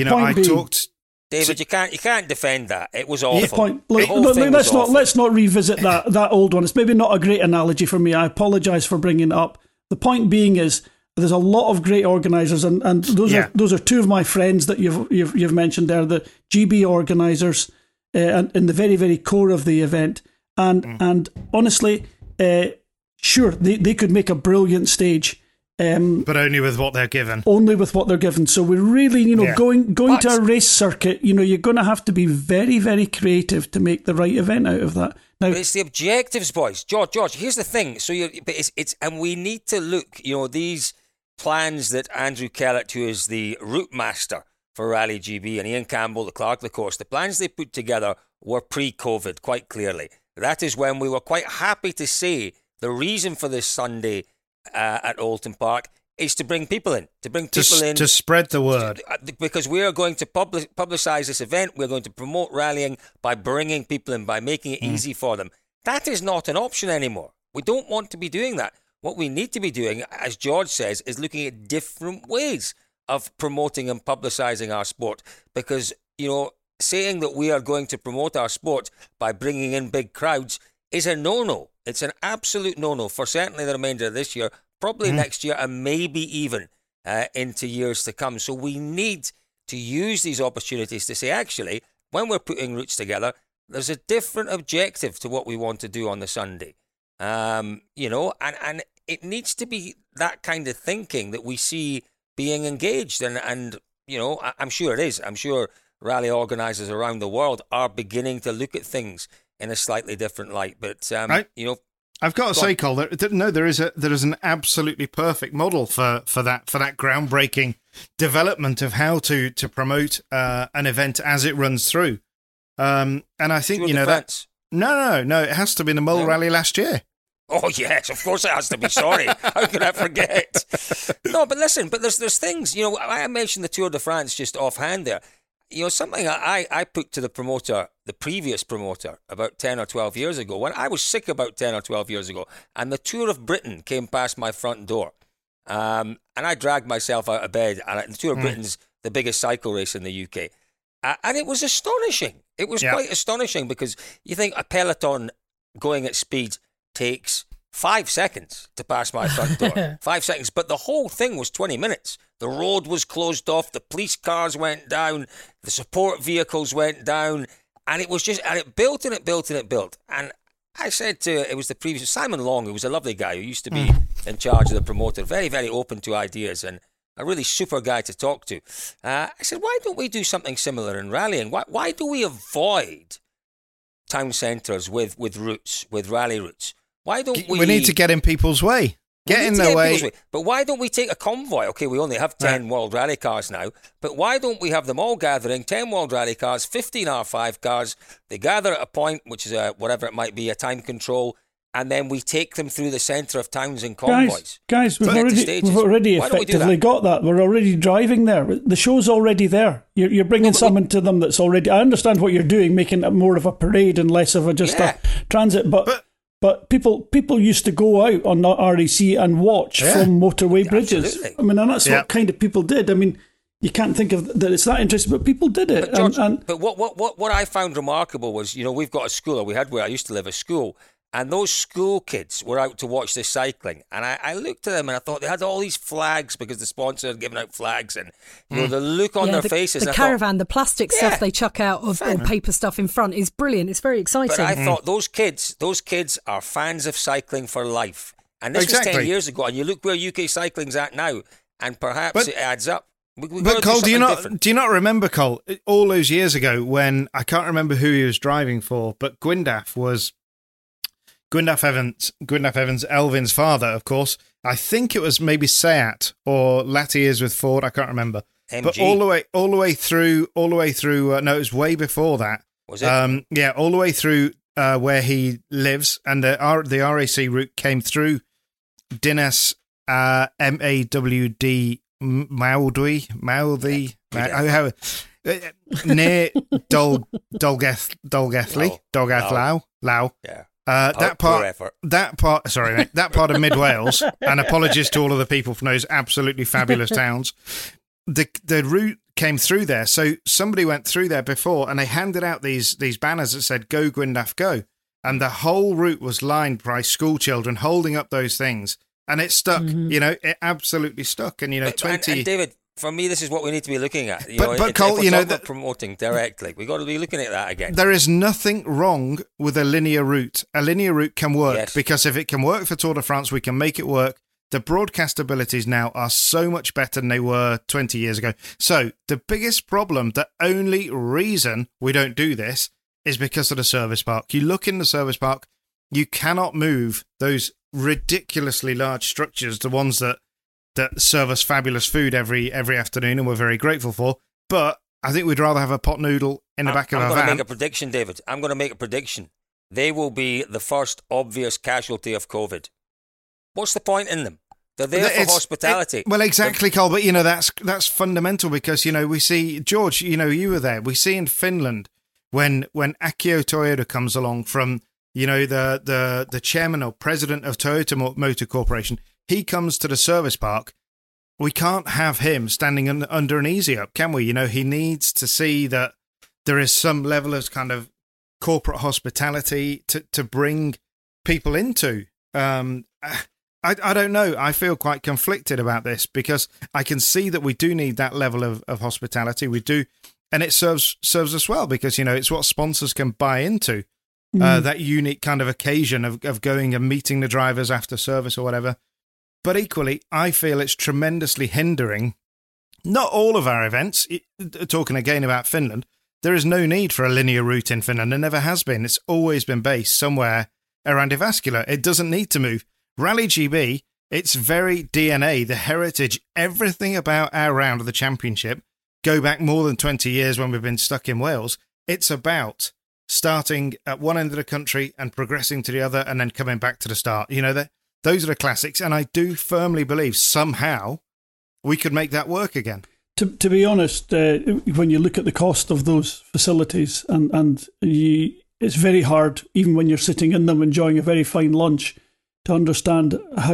David, you can't defend that. It was awful. Let's not revisit that old one. It's maybe not a great analogy for me. I apologise for bringing it up. The point being is there's a lot of great organisers, and those are two of my friends that you've mentioned there, the GB organisers, and in the very, very core of the event. And honestly, sure, they could make a brilliant stage. But only with what they're given. Only with what they're given. So we're really, going to a race circuit, you're going to have to be very, very creative to make the right event out of that. Now, but it's the objectives, boys. George, here's the thing. So and we need to look, these plans that Andrew Kellett, who is the route master for Rally GB, and Ian Campbell, the clerk of the course, the plans they put together were pre-COVID, quite clearly. That is when we were quite happy to say the reason for this Sunday at Oulton Park is to bring people in, to spread the word. Because we are going to publicise this event. We're going to promote rallying by bringing people in, by making it easy for them. That is not an option anymore. We don't want to be doing that. What we need to be doing, as George says, is looking at different ways of promoting and publicising our sport. Because, saying that we are going to promote our sport by bringing in big crowds is a no-no. It's an absolute no-no for certainly the remainder of this year, probably next year, and maybe even into years to come. So we need to use these opportunities to say, actually, when we're putting routes together, there's a different objective to what we want to do on the Sunday. And it needs to be that kind of thinking that we see being engaged. And I'm sure it is. I'm sure rally organisers around the world are beginning to look at things in a slightly different light. But, I've got to say, Cole, there is an absolutely perfect model for that groundbreaking development of how to promote an event as it runs through. And I think, that... No, it has to be the Mole Rally last year. Oh, yes, of course it has to be. Sorry. How could I forget? No, but listen, there's things, I mentioned the Tour de France just offhand there. Something I put to the previous promoter, about 10 or 12 years ago, when I was sick about 10 or 12 years ago, and the Tour of Britain came past my front door. And I dragged myself out of bed, and the Tour of Britain's the biggest cycle race in the UK. And it was astonishing. It was quite astonishing, because you think a peloton going at speed takes 5 seconds to pass my front door. 5 seconds. But the whole thing was 20 minutes. The road was closed off. The police cars went down. The support vehicles went down. And it was and it built and it built and it built. And I said it was the previous, Simon Long, who was a lovely guy who used to be in charge of the promoter, very, very open to ideas and a really super guy to talk to. I said, why don't we do something similar in rallying? Why do we avoid town centres with routes, with rally routes? Why don't we... We need to get in people's way. Get in their way. But why don't we take a convoy? Okay, we only have 10 World Rally cars now, but why don't we have them all gathering, 10 World Rally cars, 15 R5 cars, they gather at a point, which is whatever it might be, a time control, and then we take them through the centre of towns in convoys. Guys, we've already effectively got that. We're already driving there. The show's already there. You're bringing someone to them that's already... I understand what you're doing, making it more of a parade and less of a transit, But people used to go out on REC and watch from motorway bridges. Absolutely. I mean, and that's what kind of people did. I mean, you can't think of that it's that interesting, but people did it. But, George, but what I found remarkable was, we've got a school, or we had where I used to live, a school, and those school kids were out to watch the cycling. And I looked at them and I thought they had all these flags because the sponsor had given out flags, and the look on their faces. The caravan, the plastic stuff they chuck out of or paper stuff in front is brilliant. It's very exciting. But I thought those kids are fans of cycling for life. And this was 10 years ago, and you look where UK cycling's at now, and perhaps it adds up. But Cole, do you not remember, Cole, all those years ago when, I can't remember who he was driving for, but Gwyndaf was Gwyndaf Evans, Elvin's father, of course. I think it was maybe Seat or latter years with Ford. I can't remember. MG. But all the way through. No, it was way before that. Was it? Yeah, all the way through where he lives, and the RAC route came through Dinas Mawdwy, near Dolgellau. Yeah. That part of Mid Wales, and apologies to all of the people from those absolutely fabulous towns. The route came through there, so somebody went through there before, and they handed out these banners that said "Go Gwyndaf, go," and the whole route was lined by school children holding up those things, and it stuck. Mm-hmm. It absolutely stuck, and 20. And David, for me, this is what we need to be looking at. But Cole, about promoting directly, we got to be looking at that again. There is nothing wrong with a linear route. A linear route can work because if it can work for Tour de France, we can make it work. The broadcast abilities now are so much better than they were 20 years ago. So the biggest problem, the only reason we don't do this is because of the service park. You look in the service park, you cannot move those ridiculously large structures, the ones that serve us fabulous food every afternoon, and we're very grateful for. But I think we'd rather have a pot noodle in the back of our van. I'm going to make a prediction, David. I'm going to make a prediction. They will be the first obvious casualty of COVID. What's the point in them? They're there for hospitality. Well, exactly, Cole. But that's fundamental because we see George. You were there. We see in Finland when Akio Toyoda comes along from the chairman or president of Toyota Motor Corporation. He comes to the service park. We can't have him standing under an easy up, can we? He needs to see that there is some level of kind of corporate hospitality to bring people into. I don't know. I feel quite conflicted about this because I can see that we do need that level of hospitality. We do, and it serves us well because it's what sponsors can buy into. That unique kind of occasion of going and meeting the drivers after service or whatever. But equally, I feel it's tremendously hindering not all of our events. Talking again about Finland, there is no need for a linear route in Finland. There never has been. It's always been based somewhere around Jyväskylä. It doesn't need to move. Rally GB, its very DNA, the heritage, everything about our round of the championship, go back more than 20 years when we've been stuck in Wales. It's about starting at one end of the country and progressing to the other and then coming back to the start. Those are the classics, and I do firmly believe somehow we could make that work again. To be honest, when you look at the cost of those facilities, it's very hard, even when you're sitting in them enjoying a very fine lunch, to understand how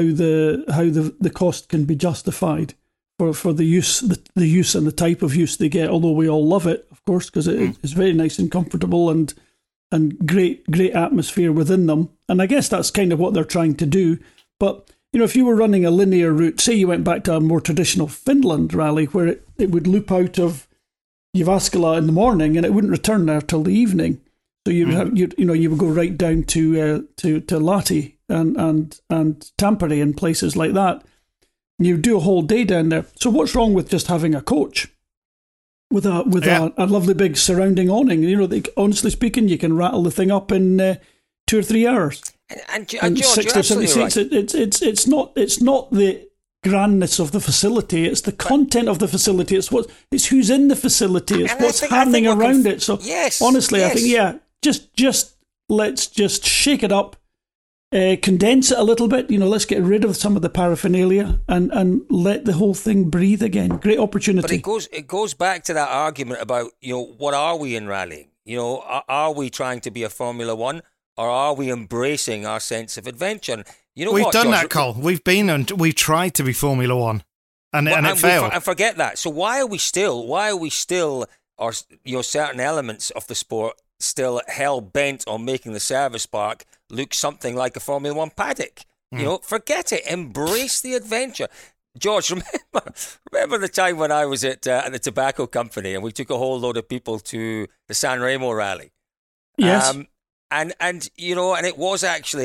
the cost can be justified for the use and the type of use they get. Although we all love it, of course, because it's very nice and comfortable and great atmosphere within them. And I guess that's kind of what they're trying to do. But if you were running a linear route, say you went back to a more traditional Finland rally where it would loop out of Jyväskylä in the morning and it wouldn't return there till the evening. So you would go right down to Lahti and Tampere and places like that. And you do a whole day down there. So what's wrong with just having a coach with a lovely big surrounding awning? Honestly speaking, you can rattle the thing up in 2 or 3 hours. And George, 60 or 70 seats. Right. It's not the grandness of the facility. It's the content of the facility. It's who's in the facility. It's what's happening around it. So honestly, I think just let's just shake it up, condense it a little bit. Let's get rid of some of the paraphernalia and let the whole thing breathe again. Great opportunity. But it goes back to that argument about what are we in rallying? Are we trying to be a Formula One? Or are we embracing our sense of adventure? We've done that, Cole. We've been and we've tried to be Formula One, and it failed. I forget that. So why are we still, or certain elements of the sport still hell bent on making the service park look something like a Formula One paddock? Forget it. Embrace the adventure. George, remember the time when I was at the tobacco company and we took a whole load of people to the San Remo rally? Yes. And it was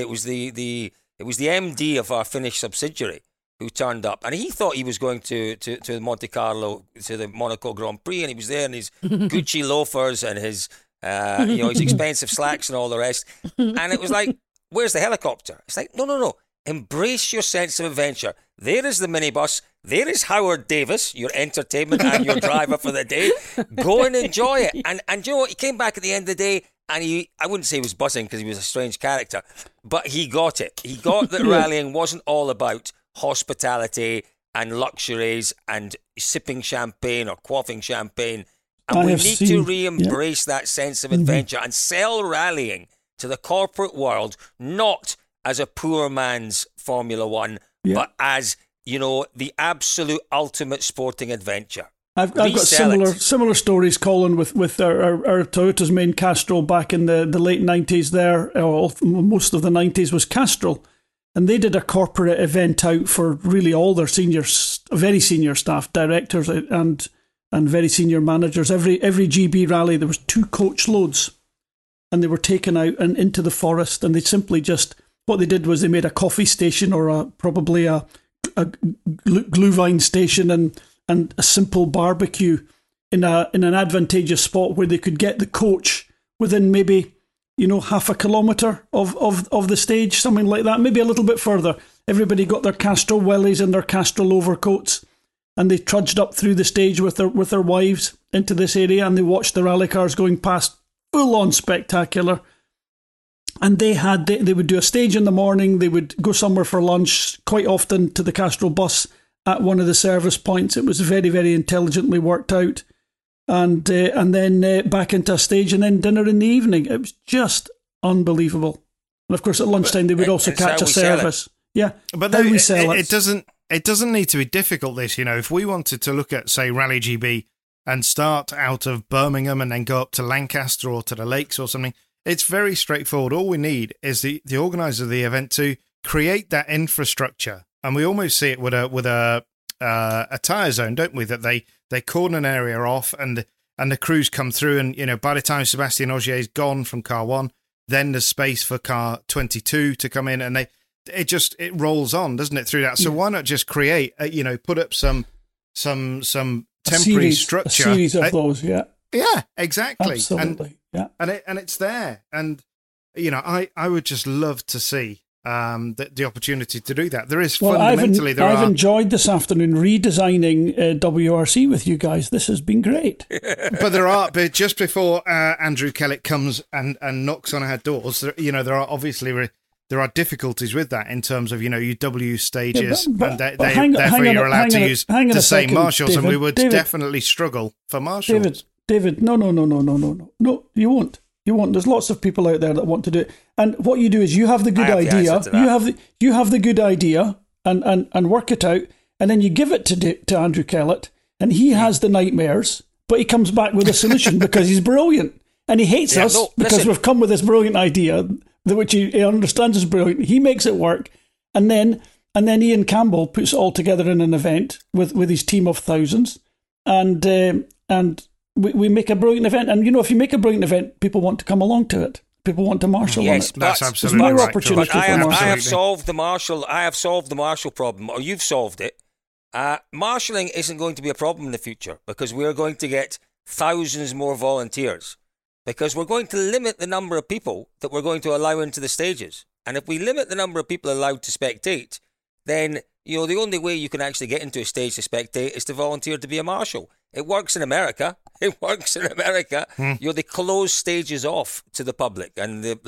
the MD of our Finnish subsidiary who turned up, and he thought he was going to Monte Carlo, to the Monaco Grand Prix, and he was there in his Gucci loafers and his his expensive slacks and all the rest. And it was like, where's the helicopter? It's like, no. Embrace your sense of adventure. There is the minibus. There is Howard Davis, your entertainment and your driver for the day. Go and enjoy it. And you know what? He came back at the end of the day, and I wouldn't say he was buzzing because he was a strange character, but he got it. He got that rallying wasn't all about hospitality and luxuries and sipping champagne or quaffing champagne. And we need to re-embrace that sense of adventure and sell rallying to the corporate world, not as a poor man's Formula One, but as, you know, the absolute ultimate sporting adventure. I've got similar stories, Colin, with our Toyota's main Castrol back in the late 90s there. Most of the 90s was Castrol. And they did a corporate event out for really all their very senior staff, directors and very senior managers. Every GB rally, there was 2 coach loads. And they were taken out and into the forest, and they simply just... What they did was they made a coffee station or probably a Glühwein station and a simple barbecue in an advantageous spot where they could get the coach within maybe, you know, half a kilometre of the stage, something like that, maybe a little bit further. Everybody got their Castrol wellies and their Castrol overcoats, and they trudged up through the stage with their wives into this area, and they watched the rally cars going past, full on spectacular. And they would do a stage in the morning. They would go somewhere for lunch, quite often to the Castrol bus at one of the service points. It was very, very intelligently worked out. And then back into a stage, and then dinner in the evening. It was just unbelievable. And of course, at lunchtime, they would also catch a service. Yeah, but we sell it. It doesn't need to be difficult, this. You know, if we wanted to look at, say, Rally GB and start out of Birmingham and then go up to Lancaster or to the Lakes or something, it's very straightforward. All we need is the organizer of the event to create that infrastructure, and we almost see it with a tyre zone, don't we? That they cordon an area off, and the crews come through, and you know, by the time Sébastien Ogier's gone from car 1, then there's space for car 22 to come in, and it rolls on, doesn't it, through that? So why not just create, put up some temporary structure, a series of those, yeah. Yeah, exactly. Absolutely. And it's there. And, you know, I would just love to see the opportunity to do that. There is fundamentally... I've enjoyed this afternoon redesigning WRC with you guys. This has been great. But just before Andrew Kellett comes and knocks on our doors, there are obviously... There are difficulties with that in terms of, you know, your W stages, and therefore you're allowed to use the same marshals, David, and we would definitely struggle for marshals. David, no, you won't. You won't. There's lots of people out there that want to do it, and what you do is you have the good idea, you have the good idea, and work it out, and then you give it to Andrew Kellett, and he has the nightmares, but he comes back with a solution because he's brilliant, and he hates us because we've come with this brilliant idea, which he understands is brilliant. He makes it work, and then Ian Campbell puts it all together in an event with his team of thousands, and we make a brilliant event. And you know, if you make a brilliant event, people want to come along to it. People want to marshal on it. That's absolutely There's more right, opportunity for I marshal. have solved the marshal. I have solved the marshal problem, or you've solved it. Marshalling isn't going to be a problem in the future because we're going to get thousands more volunteers. Because we're going to limit the number of people that we're going to allow into the stages. And if we limit the number of people allowed to spectate, then, you know, the only way you can actually get into a stage to spectate is to volunteer to be a marshal. It works in America. You know, they close stages off to the public, and the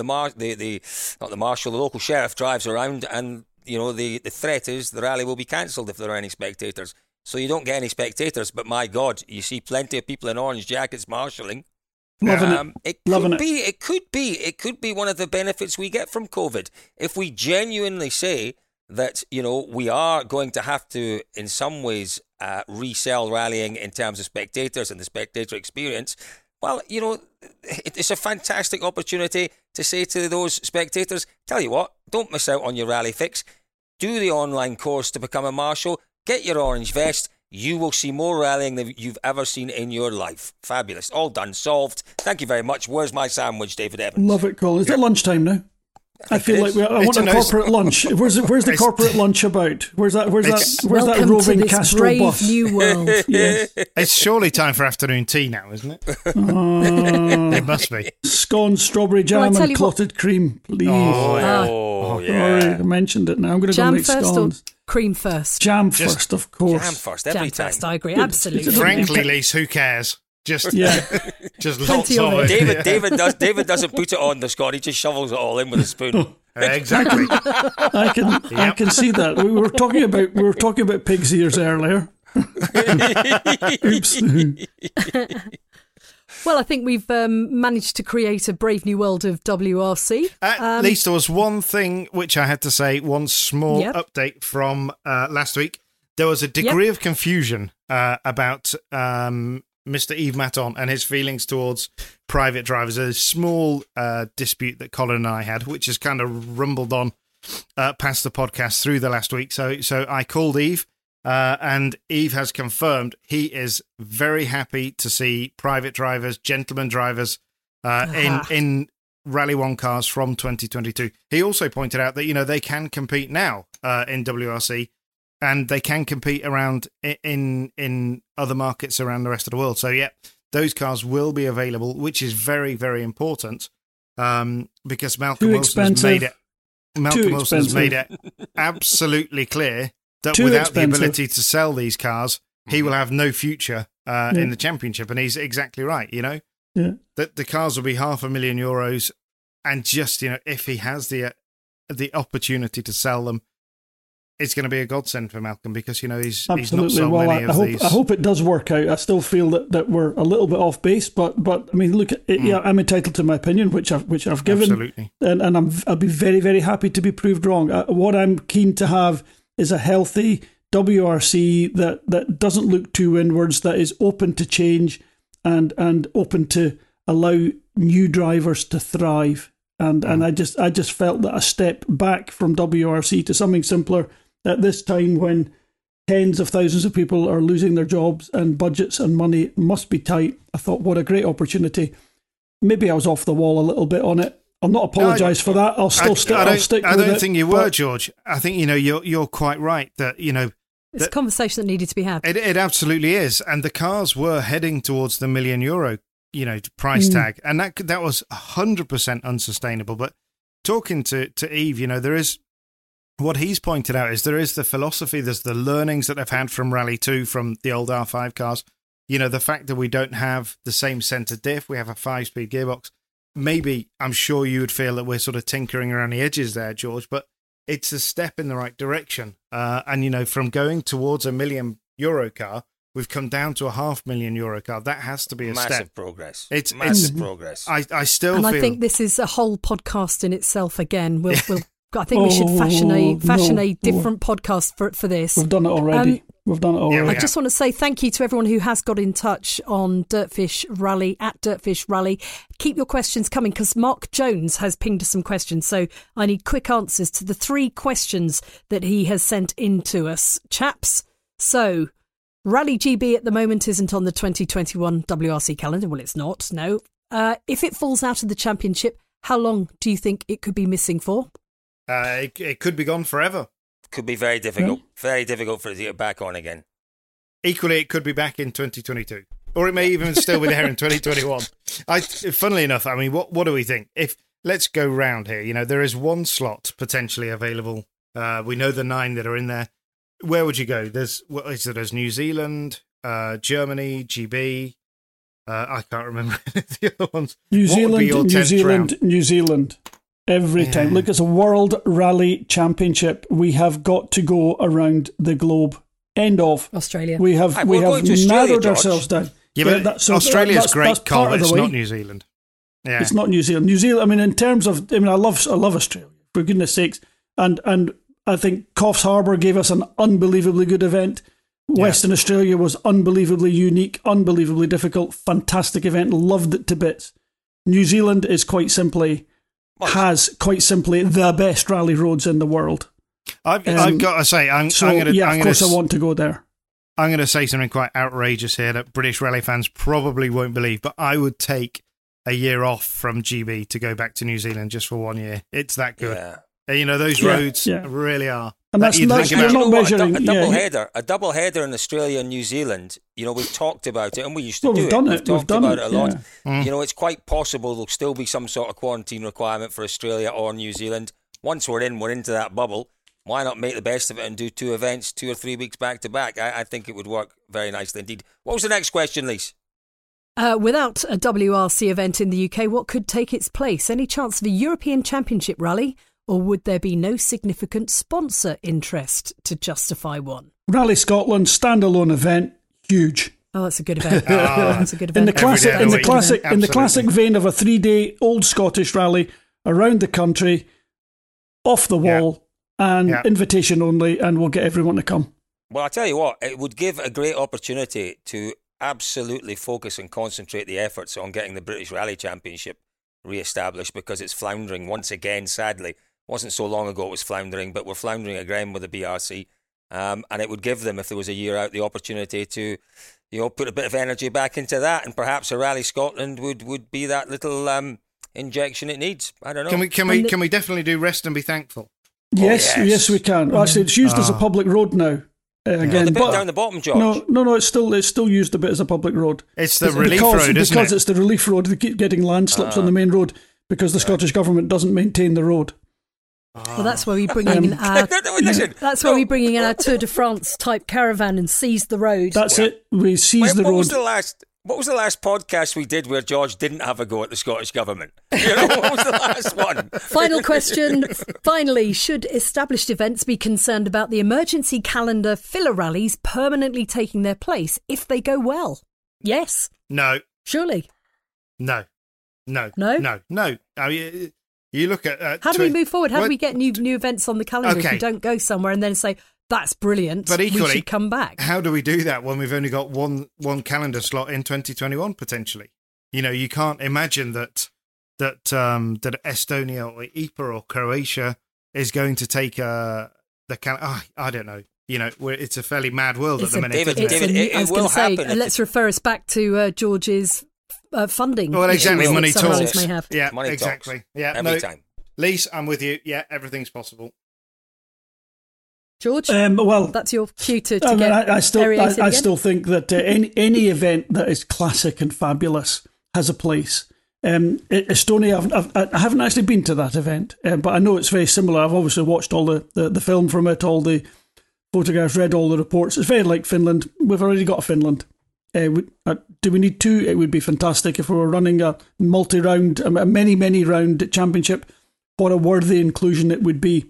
local sheriff drives around, and, you know, the threat is the rally will be cancelled if there are any spectators. So you don't get any spectators, but my God, you see plenty of people in orange jackets marshalling. It could be one of the benefits we get from COVID. If we genuinely say that, you know, we are going to have to, in some ways, resell rallying in terms of spectators and the spectator experience, well, you know, it's a fantastic opportunity to say to those spectators, tell you what, don't miss out on your rally fix. Do the online course to become a marshal. Get your orange vest. You will see more rallying than you've ever seen in your life. Fabulous. All done. Solved. Thank you very much. Where's my sandwich, David Evans? Love it, Colin. Is it lunchtime now? I feel like I want a corporate lunch. Where's the corporate lunch about? Where's that roving Castro brave bus? New world. Yes. It's surely time for afternoon tea now, isn't it? It must be. Scones, strawberry jam, and clotted cream, please. Oh, yeah. I mentioned it now. I'm going to go make first scones. Or cream first? Jam first, of course. Jam first, every time. First, I agree, absolutely. Frankly, Lise, who cares? Just lots of it. David doesn't put it on the scone. He just shovels it all in with a spoon. Exactly. I can see that. We were talking about pig's ears earlier. Oops. Well, I think we've managed to create a brave new world of WRC. At least there was one thing which I had to say, one small update from last week. There was a degree of confusion about Mr. Yves Maton and his feelings towards private drivers. A small dispute that Colin and I had, which has kind of rumbled on past the podcast through the last week. So I called Yves, and Yves has confirmed he is very happy to see private drivers, gentleman drivers, in Rally 1 cars from 2022. He also pointed out that, they can compete now in WRC, and they can compete around in other markets around the rest of the world. So, those cars will be available, which is very, very important, because Malcolm Wilson has made it absolutely clear that without the ability to sell these cars, he will have no future in the championship. And he's exactly right, that the cars will be €500,000, and just, if he has the opportunity to sell them, it's going to be a godsend for Malcolm, because he's not so many of these. I hope it does work out. I still feel that we're a little bit off base, but I mean, look, I'm entitled to my opinion, which I've given, absolutely, and I'll be very, very happy to be proved wrong. What I'm keen to have is a healthy WRC that doesn't look too inwards, that is open to change and open to allow new drivers to thrive. And I just felt that a step back from WRC to something simpler at this time, when tens of thousands of people are losing their jobs and budgets and money must be tight, I thought, what a great opportunity. Maybe I was off the wall a little bit on it. I'll not apologise for that. I'll stick with it. I don't think you were, George. I think you're quite right that it's a conversation that needed to be had. It absolutely is, and the cars were heading towards the €1 million price tag, and that was 100% unsustainable. But talking to Yves, there is, what he's pointed out is there is the philosophy, there's the learnings that they've had from Rally 2, from the old R5 cars. The fact that we don't have the same centre diff, we have a 5-speed gearbox. Maybe, I'm sure you would feel that we're sort of tinkering around the edges there, George, but it's a step in the right direction. And from going towards €1 million car, we've come down to a €500,000 car. That has to be a massive step. Progress. It's massive progress. I still and feel... I think this is a whole podcast in itself again. I think we should fashion a different podcast for this. We've done it already. I just want to say thank you to everyone who has got in touch on Dirtfish Rally, at Dirtfish Rally. Keep your questions coming, because Mark Jones has pinged us some questions. So I need quick answers to the 3 questions that he has sent in to us. Chaps, so Rally GB at the moment isn't on the 2021 WRC calendar. Well, it's not, no. If it falls out of the championship, how long do you think it could be missing for? It could be gone forever. Could be very difficult. Very difficult for it to get back on again. Equally, it could be back in 2022. Or it may even still be there in 2021. Funnily enough, I mean, what do we think? Let's go round here. There is one slot potentially available. We know the 9 that are in there. Where would you go? There's New Zealand, Germany, GB. I can't remember the other ones. New Zealand. Every time. Look, it's a World Rally Championship. We have got to go around the globe. End of. Australia. We have narrowed ourselves down. Yeah, but Australia's great, Carl, but it's not New Zealand. Yeah. It's not New Zealand. New Zealand, I mean, in terms of, I love Australia, for goodness sakes. And I think Coffs Harbour gave us an unbelievably good event. Western Australia was unbelievably unique, unbelievably difficult, fantastic event. Loved it to bits. New Zealand is quite simply the best rally roads in the world. I've got to say, I want to go there. I'm going to say something quite outrageous here that British rally fans probably won't believe, but I would take a year off from GB to go back to New Zealand just for 1 year. It's that good. Yeah. You know, those roads really are. And that's you're not measuring. A double header in Australia and New Zealand. You know, we've talked about it, and we used to do we've it. Done we've it. talked we've done about it a lot. Yeah. You know, it's quite possible there'll still be some sort of quarantine requirement for Australia or New Zealand. Once we're into that bubble. Why not make the best of it and do 2 events, 2 or 3 weeks back to back? I think it would work very nicely indeed. What was the next question, Lise? Without a WRC event in the UK, what could take its place? Any chance of a European Championship rally? Or would there be no significant sponsor interest to justify one? Rally Scotland, standalone event, huge. Oh, that's a good event. That's a good event. In the classic vein of a 3-day old Scottish rally around the country, off the wall, and invitation only, and we'll get everyone to come. Well, I'll tell you what, it would give a great opportunity to absolutely focus and concentrate the efforts on getting the British Rally Championship re-established, because it's floundering once again, sadly. It wasn't so long ago it was floundering, but we're floundering again with the BRC. And it would give them, if there was a year out, the opportunity to, put a bit of energy back into that, and perhaps a Rally Scotland would be that little injection it needs. I don't know. Can we definitely do Rest and Be Thankful? Yes, we can. Well, actually, it's used as a public road now. Again, the bit down the bottom, George. No, it's still used a bit as a public road. It's the relief road, isn't it? Because it's the relief road. They keep getting landslips on the main road because the Scottish Government doesn't maintain the road. Well, that's where we bring in our we bring in our Tour de France type caravan and seize the road. That's it. We seize the road. What was the last podcast we did where George didn't have a go at the Scottish Government? What was the last one? Final question. Finally, should established events be concerned about the emergency calendar filler rallies permanently taking their place if they go well? Yes. No. Surely. No. I mean, you look at... how do we move forward? How do we get new events on the calendar if we don't go somewhere and then say... That's brilliant. But equally, we should come back. How do we do that when we've only got one calendar slot in 2021 potentially? You can't imagine that Estonia or Ypres or Croatia is going to take the calendar. I don't know. It's a fairly mad world at the minute. David, it will happen. Let's refer us back to George's funding. Well, exactly. Money talks. May have. Yeah, money exactly. Talks. Yeah, every time. Lise, I'm with you. Yeah, everything's possible. George, that's your cue to get I still think that any event that is classic and fabulous has a place. Estonia, I haven't actually been to that event, but I know it's very similar. I've obviously watched all the film from it, all the photographs, read all the reports. It's very like Finland. We've already got a Finland. Do we need 2? It would be fantastic if we were running a multi-round, a many round championship. What a worthy inclusion it would be.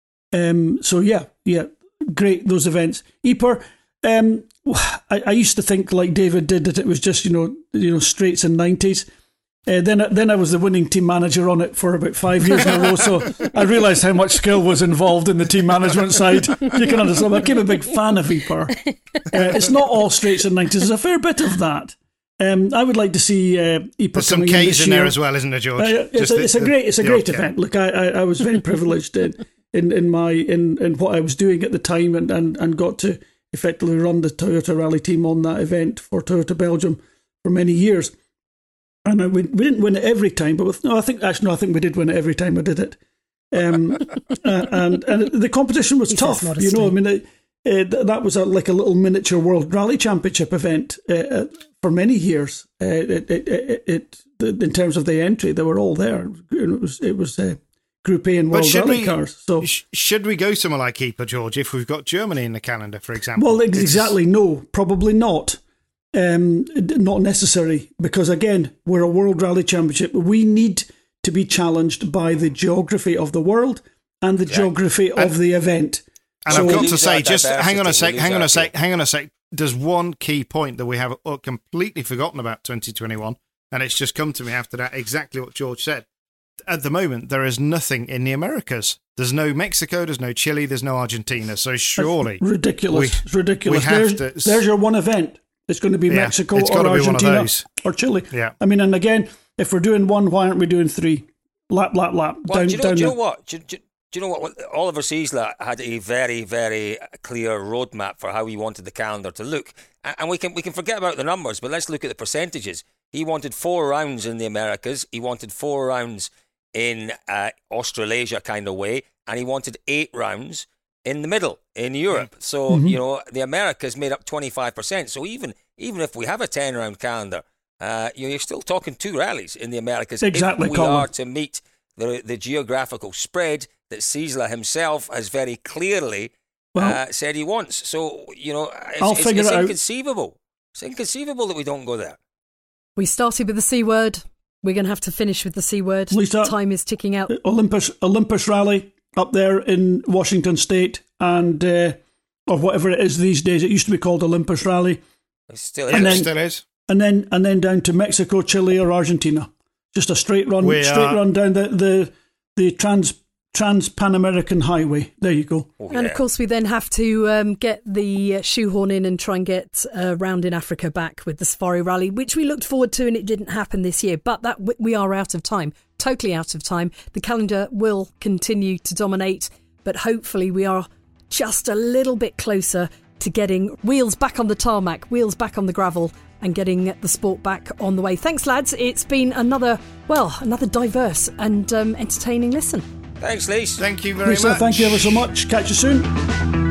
Great, those events. Ypres, I used to think, like David did, that it was just, straights and 90s. Then I was the winning team manager on it for about 5 years in a row, so I realised how much skill was involved in the team management side. You can understand. I became a big fan of Ypres. It's not all straights and 90s. There's a fair bit of that. I would like to see Ypres. There's some K's in there as well, isn't there, George? It's a great event. Look, I was very privileged in what I was doing at the time, and got to effectively run the Toyota Rally team on that event for Toyota Belgium for many years. And we didn't win it every time, but I think we did win it every time I did it. And the competition was tough. That was like a little miniature World Rally Championship event for many years. In terms of the entry, they were all there. It was Group A and World Rally cars. So should we go somewhere like Ypres, George, if we've got Germany in the calendar, for example? Well, exactly. No, probably not. Not necessary, because again, we're a World Rally Championship. We need to be challenged by the geography of the world and the geography of the event. And I've got to say, just hang on a sec. There's one key point that we have completely forgotten about 2021, and it's just come to me after that, exactly what George said. At the moment, there is nothing in the Americas. There's no Mexico, there's no Chile, there's no Argentina. So surely... Ridiculous. It's ridiculous. There's your one event. It's going to be Mexico or Argentina or Chile. Yeah. I mean, and again, if we're doing one, why aren't we doing 3? Lap. Well, do you know what? Do do you know what? Oliver Ciesla had a very, very clear roadmap for how he wanted the calendar to look. And we can forget about the numbers, but let's look at the percentages. He wanted 4 rounds in the Americas. He wanted 4 rounds in Australasia kind of way. And he wanted 8 rounds in the middle, in Europe. So, the Americas made up 25%. So even if we have a 10-round calendar, you're still talking 2 rallies in the Americas. Exactly, if we are to meet the geographical spread that Ciesla himself has very clearly said he wants. So, it's inconceivable. It's inconceivable that we don't go there. We started with the C word. We're going to have to finish with the C word. Time is ticking out. Olympus Rally up there in Washington State, and or whatever it is these days. It used to be called Olympus Rally. It still is. And then down to Mexico, Chile, or Argentina. Just a straight run down the Trans-Pan American Highway. There you go. Oh, yeah. And of course, we then have to get the shoehorn in and try and get a round in Africa back with the Safari Rally, which we looked forward to, and it didn't happen this year. But that we are out of time, totally out of time. The calendar will continue to dominate, but hopefully we are just a little bit closer to getting wheels back on the tarmac, wheels back on the gravel, and getting the sport back on the way. Thanks, lads. It's been another diverse and entertaining listen. Thanks, Lise. Thank you very much. Thank you ever so much. Catch you soon.